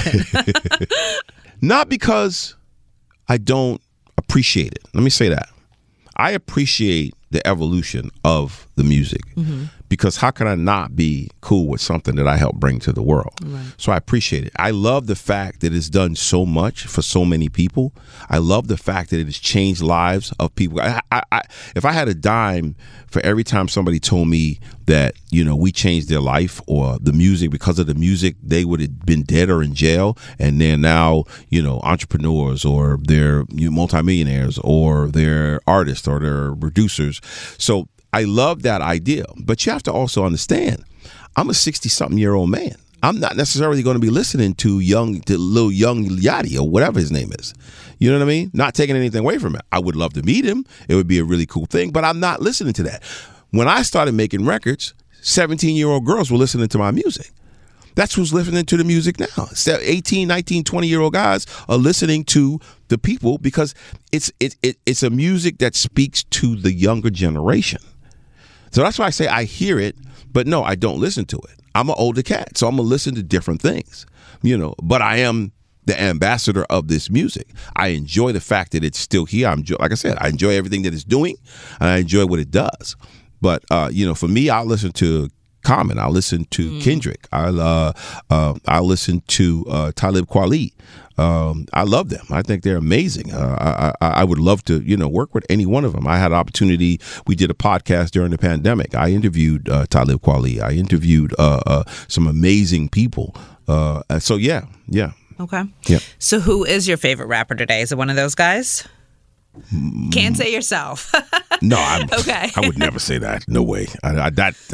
Not because I don't appreciate it. Let me say that. I appreciate the evolution of the music because how can I not be cool with something that I help bring to the world? Right. So I appreciate it. I love the fact that it's done so much for so many people. I love the fact that it has changed lives of people. If I had a dime for every time somebody told me that, we changed their life or the music, because of the music, they would have been dead or in jail, and they're now, entrepreneurs or they're multimillionaires or they're artists or they're producers. So I love that idea, but you have to also understand, I'm a 60-something-year-old man. I'm not necessarily going to be listening to Lil Young Yachty or whatever his name is. You know what I mean? Not taking anything away from it. I would love to meet him. It would be a really cool thing, but I'm not listening to that. When I started making records, 17-year-old girls were listening to my music. That's who's listening to the music now. 18, 19, 20-year-old guys are listening to the people because it's a music that speaks to the younger generation. So that's why I say I hear it, but no, I don't listen to it. I'm an older cat, so I'm going to listen to different things, but I am the ambassador of this music. I enjoy the fact that it's still here. Like I said, I enjoy everything that it's doing, and I enjoy what it does. But, for me, I listen to Common. I listen to Kendrick. I listen to Talib Kweli. I love them. I think they're amazing. I would love to, work with any one of them. I had an opportunity. We did a podcast during the pandemic. I interviewed Talib Kweli. I interviewed some amazing people. So yeah.
Okay.
Yeah.
So who is your favorite rapper today? Is it one of those guys? Can't say yourself.
No,
okay.
I would never say that. No way. I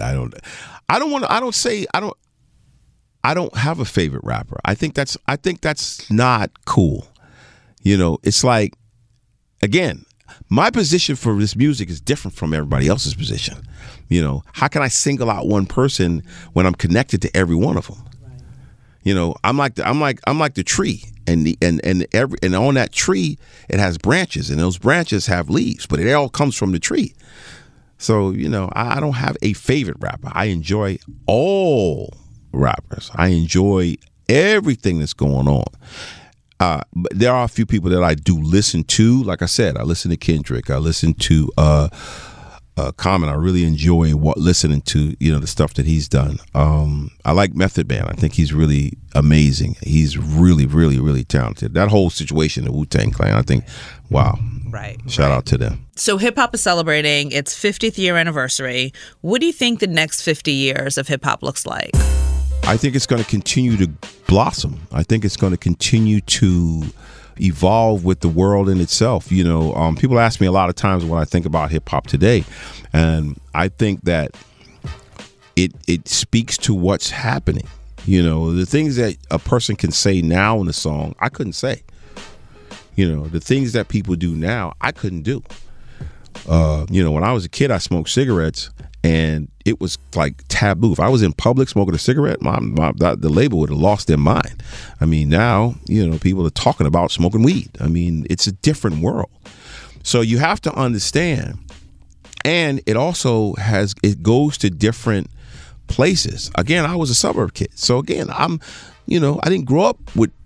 don't have a favorite rapper. I think that's not cool. It's like, again, my position for this music is different from everybody else's position. How can I single out one person when I'm connected to every one of them? I'm like the tree, and on that tree it has branches, and those branches have leaves, but it all comes from the tree. So I don't have a favorite rapper. I enjoy all rappers. I enjoy everything that's going on. But there are a few people that I do listen to. Like I said, I listen to Kendrick. I listen to Common. I really enjoy listening to the stuff that he's done. I like Method Man. I think he's really amazing. He's really, really, really talented. That whole situation, the Wu-Tang Clan, I think, wow.
Right.
Shout out to them.
So hip hop is celebrating its 50th year anniversary. What do you think the next 50 years of hip hop looks like?
I think it's going to continue to blossom. I think it's going to continue to evolve with the world in itself. People ask me a lot of times when I think about hip hop today, and I think that it speaks to what's happening. The things that a person can say now in a song, I couldn't say. The things that people do now, I couldn't do. When I was a kid, I smoked cigarettes, and it was like taboo. If I was in public smoking a cigarette, the label would have lost their mind. I mean, now, people are talking about smoking weed. I mean, it's a different world. So you have to understand. And it also it goes to different places. Again, I was a suburb kid. So again, I didn't grow up with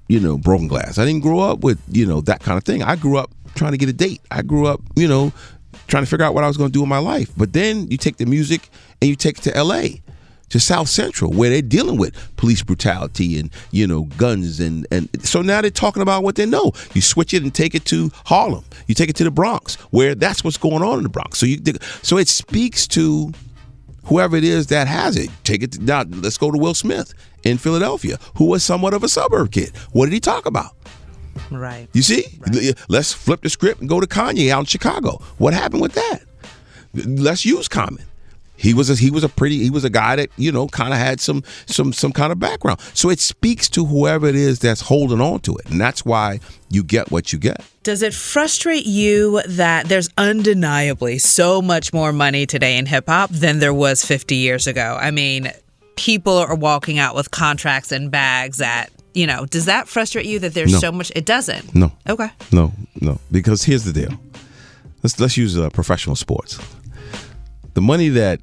broken glass. I didn't grow up with, that kind of thing. I grew up trying to get a date. I grew up, trying to figure out what I was going to do in my life. But then you take the music and you take it to L.A., to South Central, where they're dealing with police brutality and, guns. And so now they're talking about what they know. You switch it and take it to Harlem. You take it to the Bronx, where that's what's going on in the Bronx. So it speaks to whoever it is that has it. Now, let's go to Will Smith in Philadelphia, who was somewhat of a suburb kid. What did he talk about?
Right.
You see?
Right.
Let's flip the script and go to Kanye out in Chicago. What happened with that? Let's use Common. He was a guy that, kind of had some kind of background. So it speaks to whoever it is that's holding on to it. And that's why you get what you get.
Does it frustrate you that there's undeniably so much more money today in hip hop than there was 50 years ago? I mean, people are walking out with contracts and bags that, does that frustrate you that there's so much? It doesn't.
No.
Okay.
No. Because here's the deal. Let's use professional sports. The money that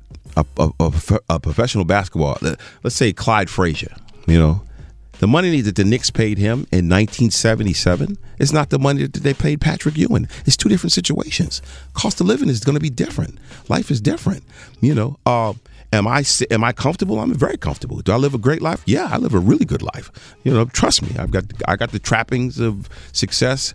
a professional basketball, let's say Clyde Frazier, the money that the Knicks paid him in 1977 is not the money that they paid Patrick Ewing. It's two different situations. Cost of living is going to be different. Life is different. Am I comfortable? I'm very comfortable. Do I live a great life? Yeah, I live a really good life. Trust me. I got the trappings of success.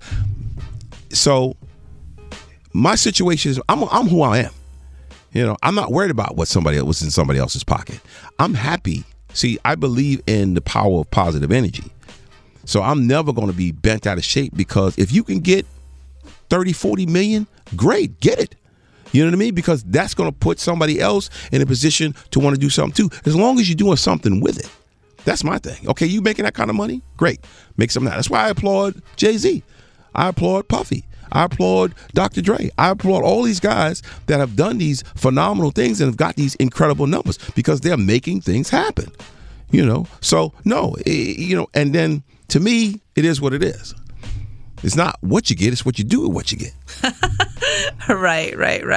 So my situation is I'm who I am. I'm not worried about what's in somebody else's pocket. I'm happy. See, I believe in the power of positive energy. So I'm never going to be bent out of shape, because if you can get 30, 40 million, great, get it. You know what I mean? Because that's going to put somebody else in a position to want to do something too, as long as you're doing something with it. That's my thing. Okay, you making that kind of money? Great. Make something out. That's why I applaud Jay-Z. I applaud Puffy. I applaud Dr. Dre. I applaud all these guys that have done these phenomenal things and have got these incredible numbers, because they're making things happen. So no, and then to me, it is what it is. It's not what you get, it's what you do with what you get.
Right.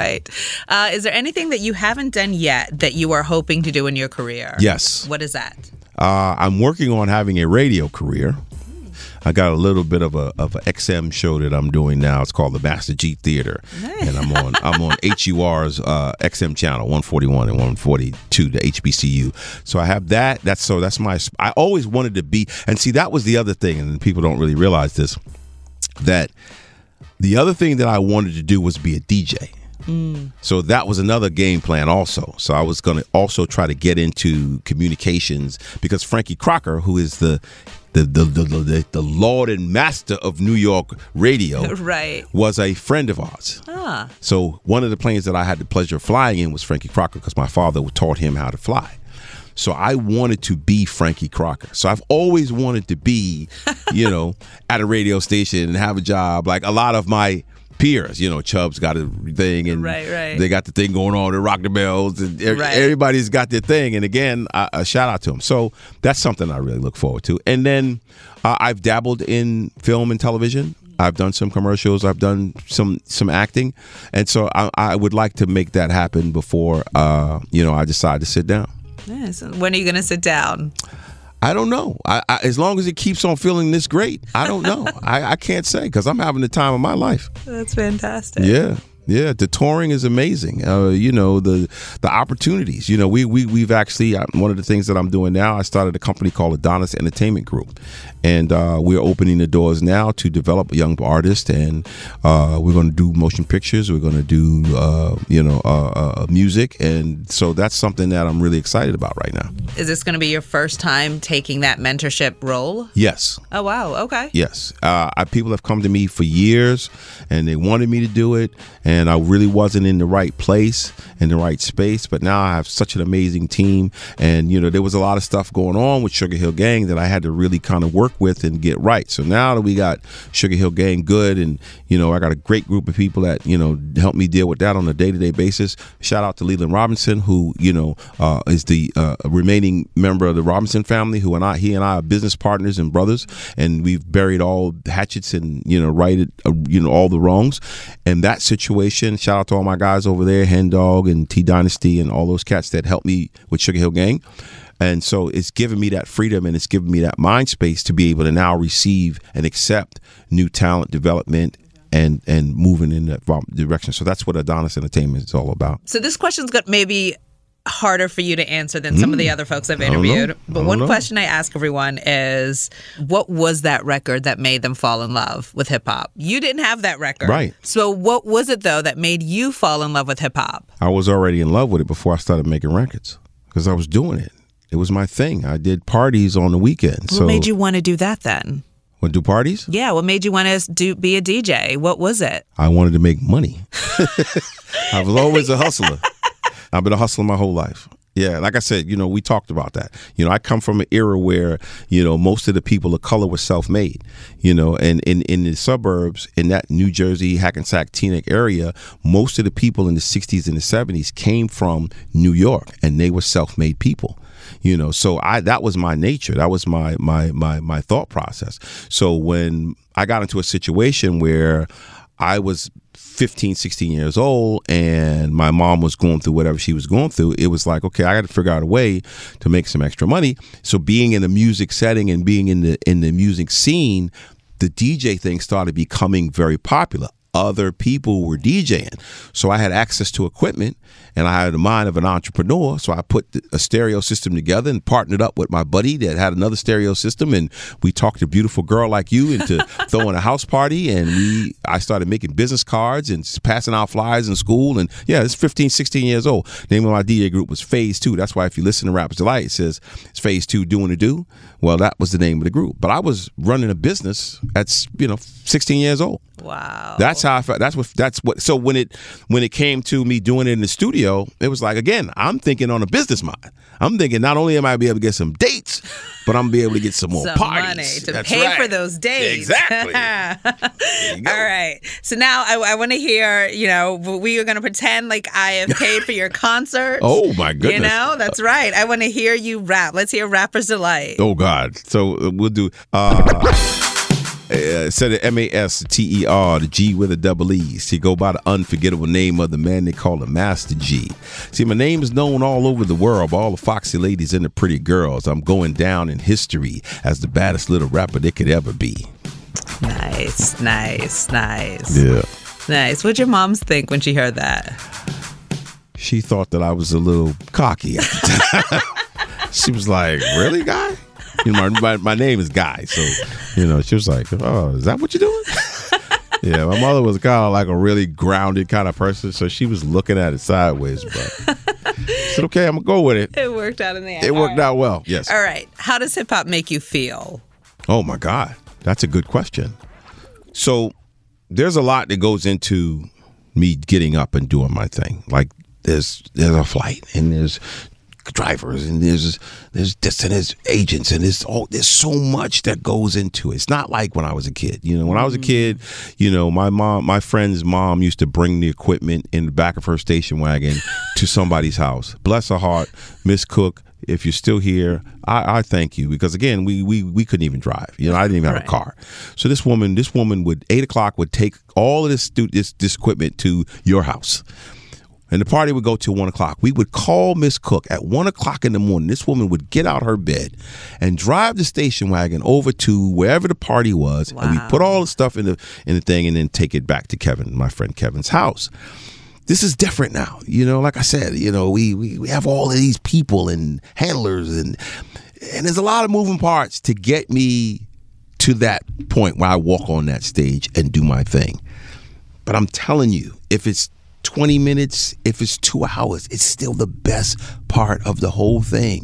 Is there anything that you haven't done yet that you are hoping to do in your career?
Yes.
What is that?
I'm working on having a radio career. I got a little bit of a XM show that I'm doing now. It's called the Master G Theater, and I'm on HUR's XM channel 141 and 142, the HBCU. So I have that. That's my. I always wanted to be, and see, that was the other thing, and people don't really realize this. That the other thing that I wanted to do was be a DJ. So that was another game plan also. So I was going to also try to get into communications, because Frankie Crocker, who is the lord and master of New York radio,
right,
was a friend of ours. So one of the planes that I had the pleasure of flying in was Frankie Crocker, because my father taught him how to fly. So I wanted to be Frankie Crocker. So I've always wanted to be, at a radio station and have a job like a lot of my peers. Chubb's got a thing, and
right.
They got the thing going on to Rock the Bells, and everybody's got their thing. And again, a shout out to them. So that's something I really look forward to. And then I've dabbled in film and television. I've done some commercials. I've done some acting, and so I would like to make that happen before I decide to sit down.
Yes. When are you going to sit down?
I don't know. I as long as it keeps on feeling this great, I don't know. I can't say, because I'm having the time of my life.
That's fantastic.
Yeah. The touring is amazing. The opportunities. We've actually, one of the things that I'm doing now, I started a company called Adonis Entertainment Group, and we're opening the doors now to develop young artists, and we're going to do motion pictures. We're going to do music, and so that's something that I'm really excited about right now.
Is this going to be your first time taking that mentorship role?
Yes.
Oh wow. Okay.
Yes. People have come to me for years, and they wanted me to do it, and I really wasn't in the right place, in the right space. But now I have such an amazing team, and there was a lot of stuff going on with Sugar Hill Gang that I had to really kind of work with and get right. So now that we got Sugar Hill Gang good, and I got a great group of people that help me deal with that on a day-to-day basis. Shout out to Leland Robinson, who is the remaining member of the Robinson family, he and I are business partners and brothers, and we've buried all hatchets and righted all the wrongs. And that situation, shout out to all my guys over there, Hen Dog and T Dynasty and all those cats that helped me with Sugar Hill Gang. And so it's given me that freedom and it's given me that mind space to be able to now receive and accept new talent development and moving in that direction. So that's what Adonis Entertainment is all about.
So this question's got maybe harder for you to answer than some of the other folks I've interviewed. But one question I ask everyone is, what was that record that made them fall in love with hip hop? You didn't have that record.
Right.
So what was it, though, that made you fall in love with hip hop?
I was already in love with it before I started making records because I was doing it. It was my thing. I did parties on the weekends.
What made you want to do that then?
Want to do parties?
Yeah, what made you want to be a DJ? What was it?
I wanted to make money. I was always a hustler. I've been a hustler my whole life. Yeah, like I said, we talked about that. I come from an era where, most of the people of color were self-made, and in the suburbs, in that New Jersey, Hackensack, Teaneck area, most of the people in the 60s and the 70s came from New York, and they were self-made people. So that was my nature. That was my thought process. So when I got into a situation where I was 15, 16 years old and my mom was going through whatever she was going through, it was like, okay, I got to figure out a way to make some extra money. So being in the music setting and being in the music scene, the DJ thing started becoming very popular. Other people were DJing. So I had access to equipment and I had the mind of an entrepreneur. So I put a stereo system together and partnered up with my buddy that had another stereo system. And we talked a beautiful girl like you into throwing a house party. And I started making business cards and passing out flyers in school. And yeah, it's 15, 16 years old. The name of my DJ group was Phase 2. That's why if you listen to Rapper's Delight, it says it's Phase 2 doing the do. Well, that was the name of the group. But I was running a business at 16 years old.
Wow.
That's how I felt. That's what. So when it came to me doing it in the studio, it was like, again, I'm thinking on a business mind. I'm thinking not only am I be able to get some dates, but I'm gonna be able to get some more parties.
Money to
That's
pay
right.
for those dates.
Exactly. There you go.
All right. So now I want to hear. We are gonna pretend like I have paid for your concert.
Oh my goodness.
That's right. I want to hear you rap. Let's hear Rapper's Delight.
Oh God. So we'll do. Instead of MASTER, the G with a double E. See, go by the unforgettable name of the man they call the Master G. See, my name is known all over the world by all the foxy ladies and the pretty girls. I'm going down in history as the baddest little rapper there could ever be.
Nice.
Yeah.
Nice. What'd your moms think when she heard that?
She thought that I was a little cocky at the time. She was like, really, Guy? My name is Guy, so she was like, "Oh, is that what you're doing?" Yeah, my mother was kind of like a really grounded kind of person, so she was looking at it sideways. But I said, "Okay, I'm gonna go with it."
It worked out in the end.
It worked out well. Yes.
All right. How does hip hop make you feel?
Oh my God, that's a good question. So there's a lot that goes into me getting up and doing my thing. Like there's a flight and there's drivers and there's this and there's agents and there's so much that goes into it. It's not like when I was a kid. When I was a kid, my friend's mom used to bring the equipment in the back of her station wagon to somebody's house. Bless her heart, Miss Cook. If you're still here, I thank you because again, we couldn't even drive. I didn't even have a car. So this woman would 8 o'clock would take all of this equipment to your house. And the party would go till 1 o'clock. We would call Miss Cook at 1 o'clock in the morning. This woman would get out her bed and drive the station wagon over to wherever the party was. Wow. And we put all the stuff in the thing and then take it back to my friend Kevin's house. This is different now. Like I said, we have all of these people and handlers and there's a lot of moving parts to get me to that point where I walk on that stage and do my thing. But I'm telling you, if it's 20 minutes, if it's 2 hours, it's still the best part of the whole thing.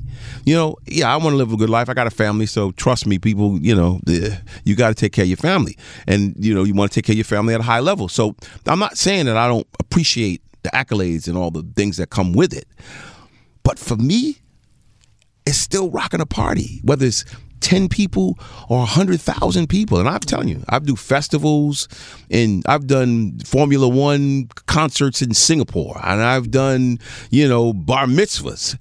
I want to live a good life. I got a family, so trust me, people, you got to take care of your family. And, you want to take care of your family at a high level. So I'm not saying that I don't appreciate the accolades and all the things that come with it. But for me, it's still rocking a party, whether it's 10 people or 100,000 people. And I'm telling you, I do festivals and I've done Formula One concerts in Singapore and I've done, bar mitzvahs,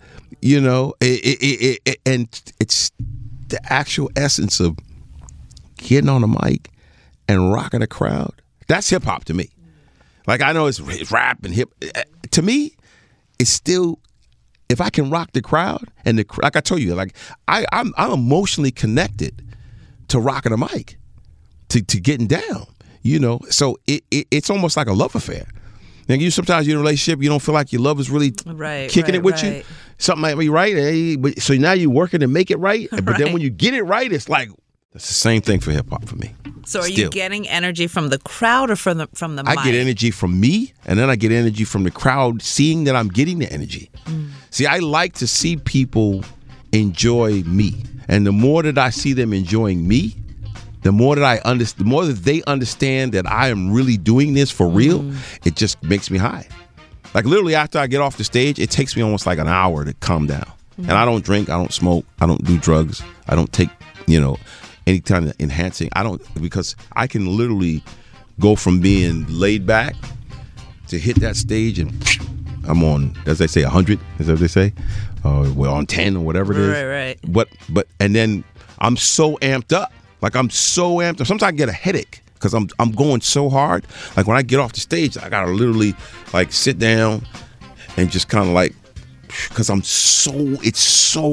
and it's the actual essence of getting on a mic and rocking a crowd. That's hip hop to me. Like I know it's rap and hip. To me, it's still if I can rock the crowd, and like I told you, like I'm emotionally connected to rocking a mic, to getting down, you know. So it's almost like a love affair. And sometimes you're in a relationship, you don't feel like your love is really kicking it with you. Something might be right, but so now you're working to make it right. But then when you get it right, it's like it's the same thing for hip hop for me.
So are you getting energy from the crowd or from the mic?
I get energy from me, and then I get energy from the crowd seeing that I'm getting the energy. See, I like to see people enjoy me, and the more that I see them enjoying me, the more that the more that they understand that I am really doing this for real, it just makes me high. Like literally after I get off the stage, it takes me almost like an hour to calm down. And I don't drink, I don't smoke, I don't do drugs, I don't take, any kind of enhancing. Because I can literally go from being laid back to hit that stage and I'm on, as they say, 100, is that what they say? We're on 10 or whatever it is.
Right.
But and then I'm so amped up. Like I'm so amped up. Sometimes I get a headache because I'm going so hard. Like when I get off the stage, I gotta literally like sit down and just kind of like, because it's so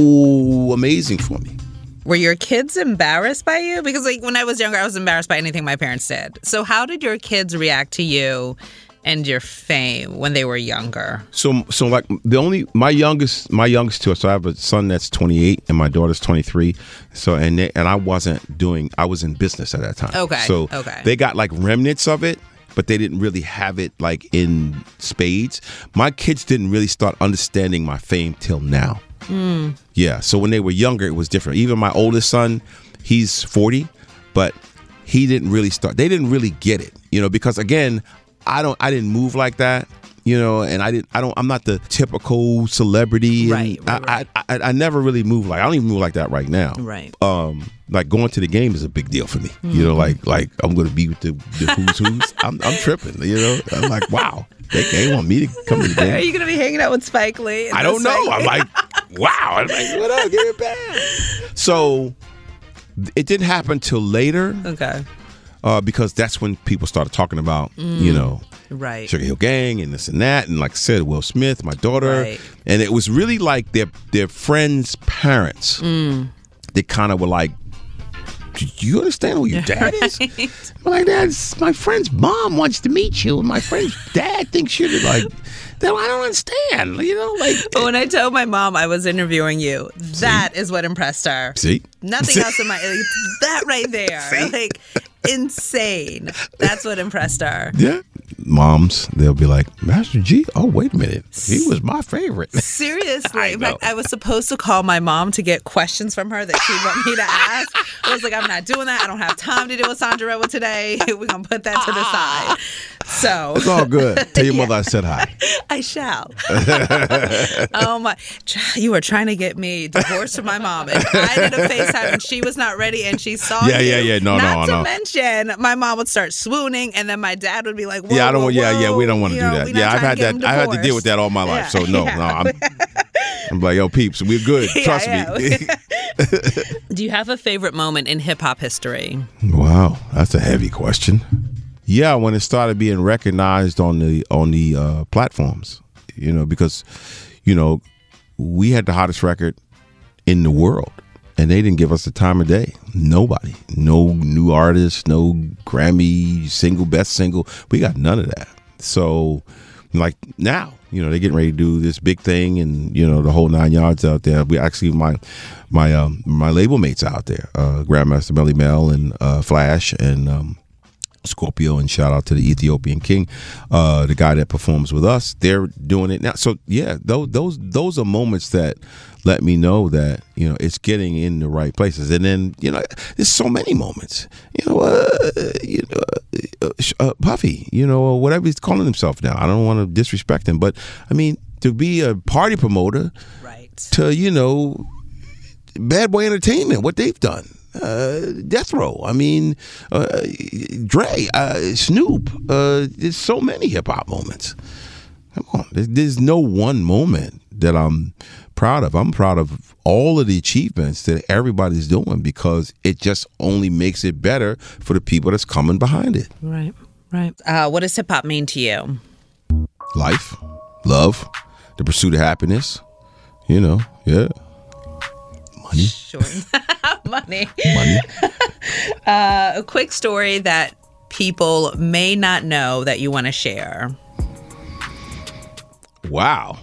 amazing for me.
Were your kids embarrassed by you? Because like when I was younger, I was embarrassed by anything my parents did. So how did your kids react to you and your fame when they were younger? So
like my youngest two. So I have a son that's 28 and my daughter's 23. So and I was in business at that time.
Okay.
So they got like remnants of it, but they didn't really have it like in spades. My kids didn't really start understanding my fame till now. Yeah. So when they were younger, it was different. Even my oldest son, he's 40, but he didn't really start. They didn't really get it, because again, I didn't move like that, and I'm not the typical celebrity.
Right.
I never really move I don't even move like that right now.
Right.
Like going to the game is a big deal for me. Like I'm going to be with the who's. I'm tripping, I'm like, wow, they want me to come to the game.
Are you going to be hanging out with Spike Lee?
I don't know. I'm like, wow. I'm like, what up? Give it back. So it didn't happen till later.
Okay.
Because that's when people started talking about,
right,
Sugar Hill Gang and this and that. And like I said, Will Smith, my daughter.
Right. And
it was really like their friends' parents. They kind of were like, do you understand who your dad is? I'm like, that's my friend's mom wants to meet you. And my friend's dad thinks you're like, I don't understand.
When I told my mom I was interviewing you, that is what impressed her.
See?
Nothing else in my, that right there.
See?
Like, insane. That's what impressed her.
Yeah. Moms, they'll be like, Master G? Oh, wait a minute. He was my favorite.
Seriously. In fact, I was supposed to call my mom to get questions from her that she'd want me to ask. I was like, I'm not doing that. I don't have time to deal with Sandra today. We're going to put that to the side. So
it's all good. Tell your mother I said hi.
I shall. Oh my! You were trying to get me divorced from my mom, and I did a FaceTime, and she was not ready, and she saw you.
Yeah.
Not to mention, my mom would start swooning, and then my dad would be like, whoa,
"Yeah,
whoa,
we don't want to do that." Yeah, I've had that. I had to deal with that all my life. So no, I'm like, yo, peeps, we're good. Trust me.
Do you have a favorite moment in hip hop history?
Wow, that's a heavy question. Yeah, when it started being recognized on the platforms, because, we had the hottest record in the world, and they didn't give us the time of day. Nobody, no new artists, no Grammy single, best single. We got none of that. So, like now, they're getting ready to do this big thing, and the whole 9 yards out there. We actually my label mates out there, Grandmaster Melly Mel and Flash and Scorpio, and shout out to the Ethiopian King, the guy that performs with us. They're doing it now. So yeah, those are moments that let me know that it's getting in the right places. And then there's so many moments. Puffy, or whatever he's calling himself now. I don't want to disrespect him, but I mean, to be a party promoter,
right?
To Bad Boy Entertainment, what they've done. Death Row. I mean, Dre, Snoop. There's so many hip hop moments. Come on, there's no one moment that I'm proud of. I'm proud of all of the achievements that everybody's doing, because it just only makes it better for the people that's coming behind it.
Right. What does hip hop mean to you?
Life, love, the pursuit of happiness. Yeah. Money.
Sure. Money.
Money.
A quick story that people may not know that you want to share.
Wow.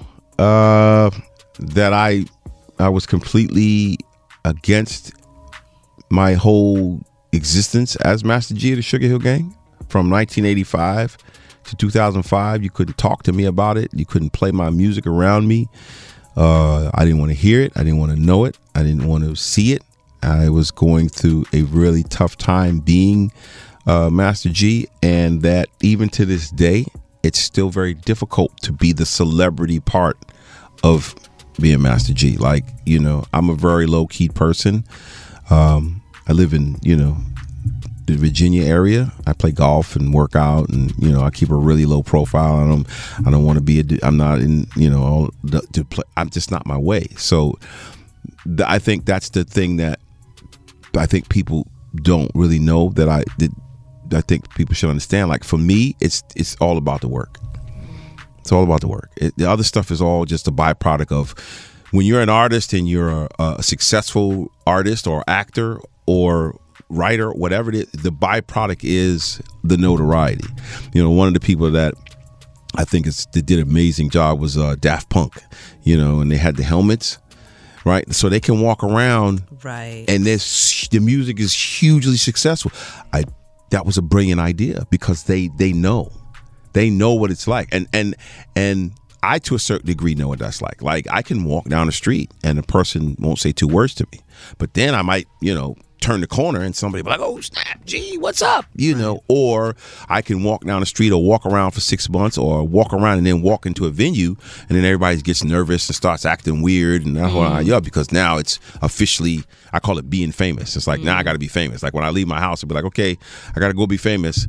That I was completely against my whole existence as Master G of the Sugar Hill Gang. From 1985 to 2005, you couldn't talk to me about it. You couldn't play my music around me. I didn't want to hear it. I didn't want to know it. I didn't want to see it. I was going through a really tough time being Master G, and that even to this day, it's still very difficult to be the celebrity part of being Master G. Like, I'm a very low-key person. I live in, the Virginia area. I play golf and work out, and I keep a really low profile. I don't want to be I'm not in to play. I'm just not my way. So I think that's the thing that I think people don't really know that I think people should understand. Like, for me, it's all about the work. It's all about the work. The other stuff is all just a byproduct of when you're an artist and you're a successful artist or actor or writer, whatever it is, the byproduct is the notoriety. One of the people that I think that did an amazing job was Daft Punk, and they had the helmets, right? So they can walk around,
right? And
the music is hugely successful. That was a brilliant idea because they know what it's like, and I, to a certain degree, know what that's like. Like, I can walk down the street and a person won't say two words to me, but then I might, turn the corner and somebody be like, "Oh snap, G, what's up?" Or I can walk down the street or walk around for 6 months or walk around and then walk into a venue and then everybody gets nervous and starts acting weird and because now it's officially, I call it being famous. It's like, now I got to be famous. Like, when I leave my house, I'll be like, okay, I got to go be famous.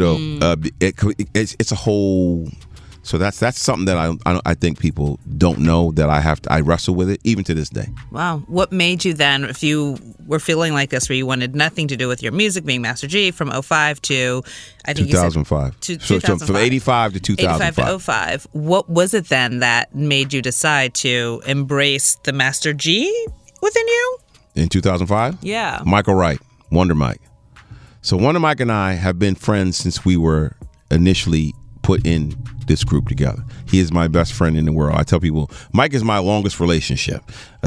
It's a whole. So that's something that I think people don't know, that I wrestle with it even to this day.
Wow. What made you then, if you were feeling like this, where you wanted nothing to do with your music being Master G from 05 to, I think
2005.
You said,
so
2005.
From 85 to 2005.
85 to 05. What was it then that made you decide to embrace the Master G within you?
In 2005?
Yeah.
Michael Wright, Wonder Mike. So Wonder Mike and I have been friends since we were initially put in this group together. He is my best friend in the world. I tell people, Mike is my longest relationship.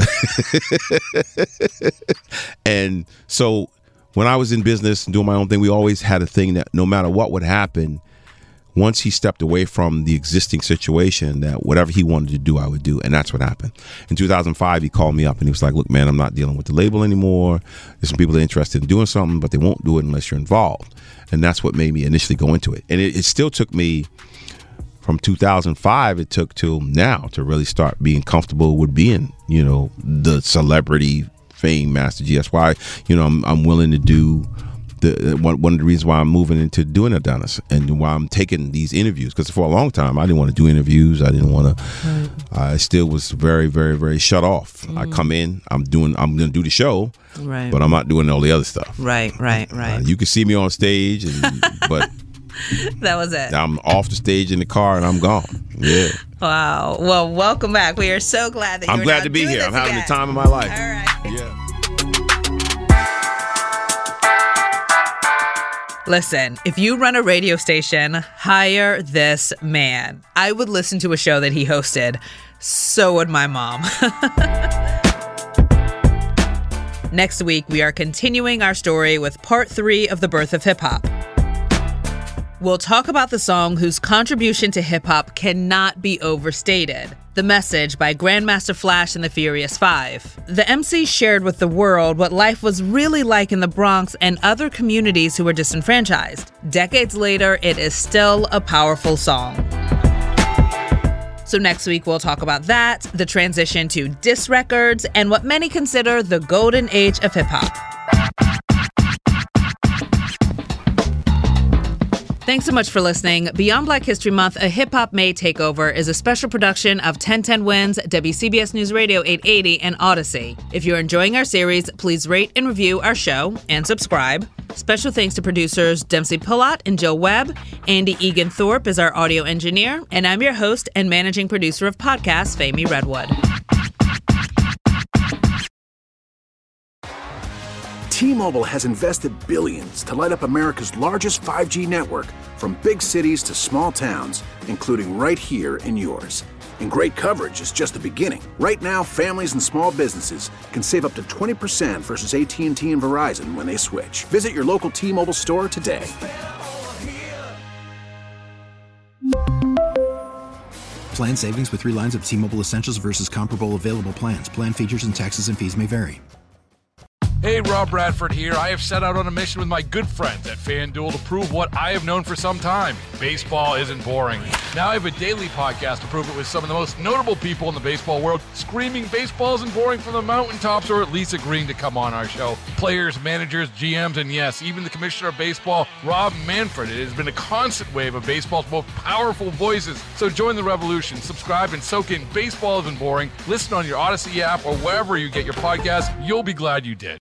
And so when I was in business and doing my own thing, we always had a thing that no matter what would happen, once he stepped away from the existing situation, that whatever he wanted to do, I would do. And that's what happened. In 2005, he called me up and he was like, "Look, man, I'm not dealing with the label anymore. There's some people that are interested in doing something, but they won't do it unless you're involved." And that's what made me initially go into it. And it still took me from 2005, it took till now to really start being comfortable with being, the celebrity fame Master G. That's why, I'm willing to do one of the reasons why I'm moving into doing Adonis and why I'm taking these interviews, because for a long time I didn't want to do interviews. I didn't want to. I still was very, very, very shut off. I come in, I'm going to do the show,
right?
But I'm not doing all the other stuff.
Right.
You can see me on stage, but
that was it.
I'm off the stage in the car and I'm gone. Yeah.
Wow. Well, welcome back. We are so glad that
I'm glad to be here. I'm having the time of my life.
All right.
Yeah.
Listen, if you run a radio station, hire this man. I would listen to a show that he hosted. So would my mom. Next week, we are continuing our story with part 3 of the birth of hip-hop. We'll talk about the song whose contribution to hip-hop cannot be overstated. The Message by Grandmaster Flash and the Furious Five. The MC shared with the world what life was really like in the Bronx and other communities who were disenfranchised. Decades later, it is still a powerful song. So next week, we'll talk about that, the transition to diss records, and what many consider the golden age of hip-hop. Thanks so much for listening. Beyond Black History Month, a Hip Hop May Takeover is a special production of 1010 Wins, WCBS News Radio 880, and Odyssey. If you're enjoying our series, please rate and review our show and subscribe. Special thanks to producers Dempsey Pillot and Joe Webb. Andy Egan Thorpe is our audio engineer, and I'm your host and managing producer of podcasts, Femi Redwood.
T-Mobile has invested billions to light up America's largest 5G network, from big cities to small towns, including right here in yours. And great coverage is just the beginning. Right now, families and small businesses can save up to 20% versus AT&T and Verizon when they switch. Visit your local T-Mobile store today.
Plan savings with 3 lines of T-Mobile Essentials versus comparable available plans. Plan features and taxes and fees may vary.
Hey, Rob Bradford here. I have set out on a mission with my good friends at FanDuel to prove what I have known for some time. Baseball isn't boring. Now I have a daily podcast to prove it with some of the most notable people in the baseball world, screaming baseball isn't boring from the mountaintops, or at least agreeing to come on our show. Players, managers, GMs, and yes, even the commissioner of baseball, Rob Manfred. It has been a constant wave of baseball's most powerful voices. So join the revolution. Subscribe and soak in Baseball Isn't Boring. Listen on your Odyssey app or wherever you get your podcasts. You'll be glad you did.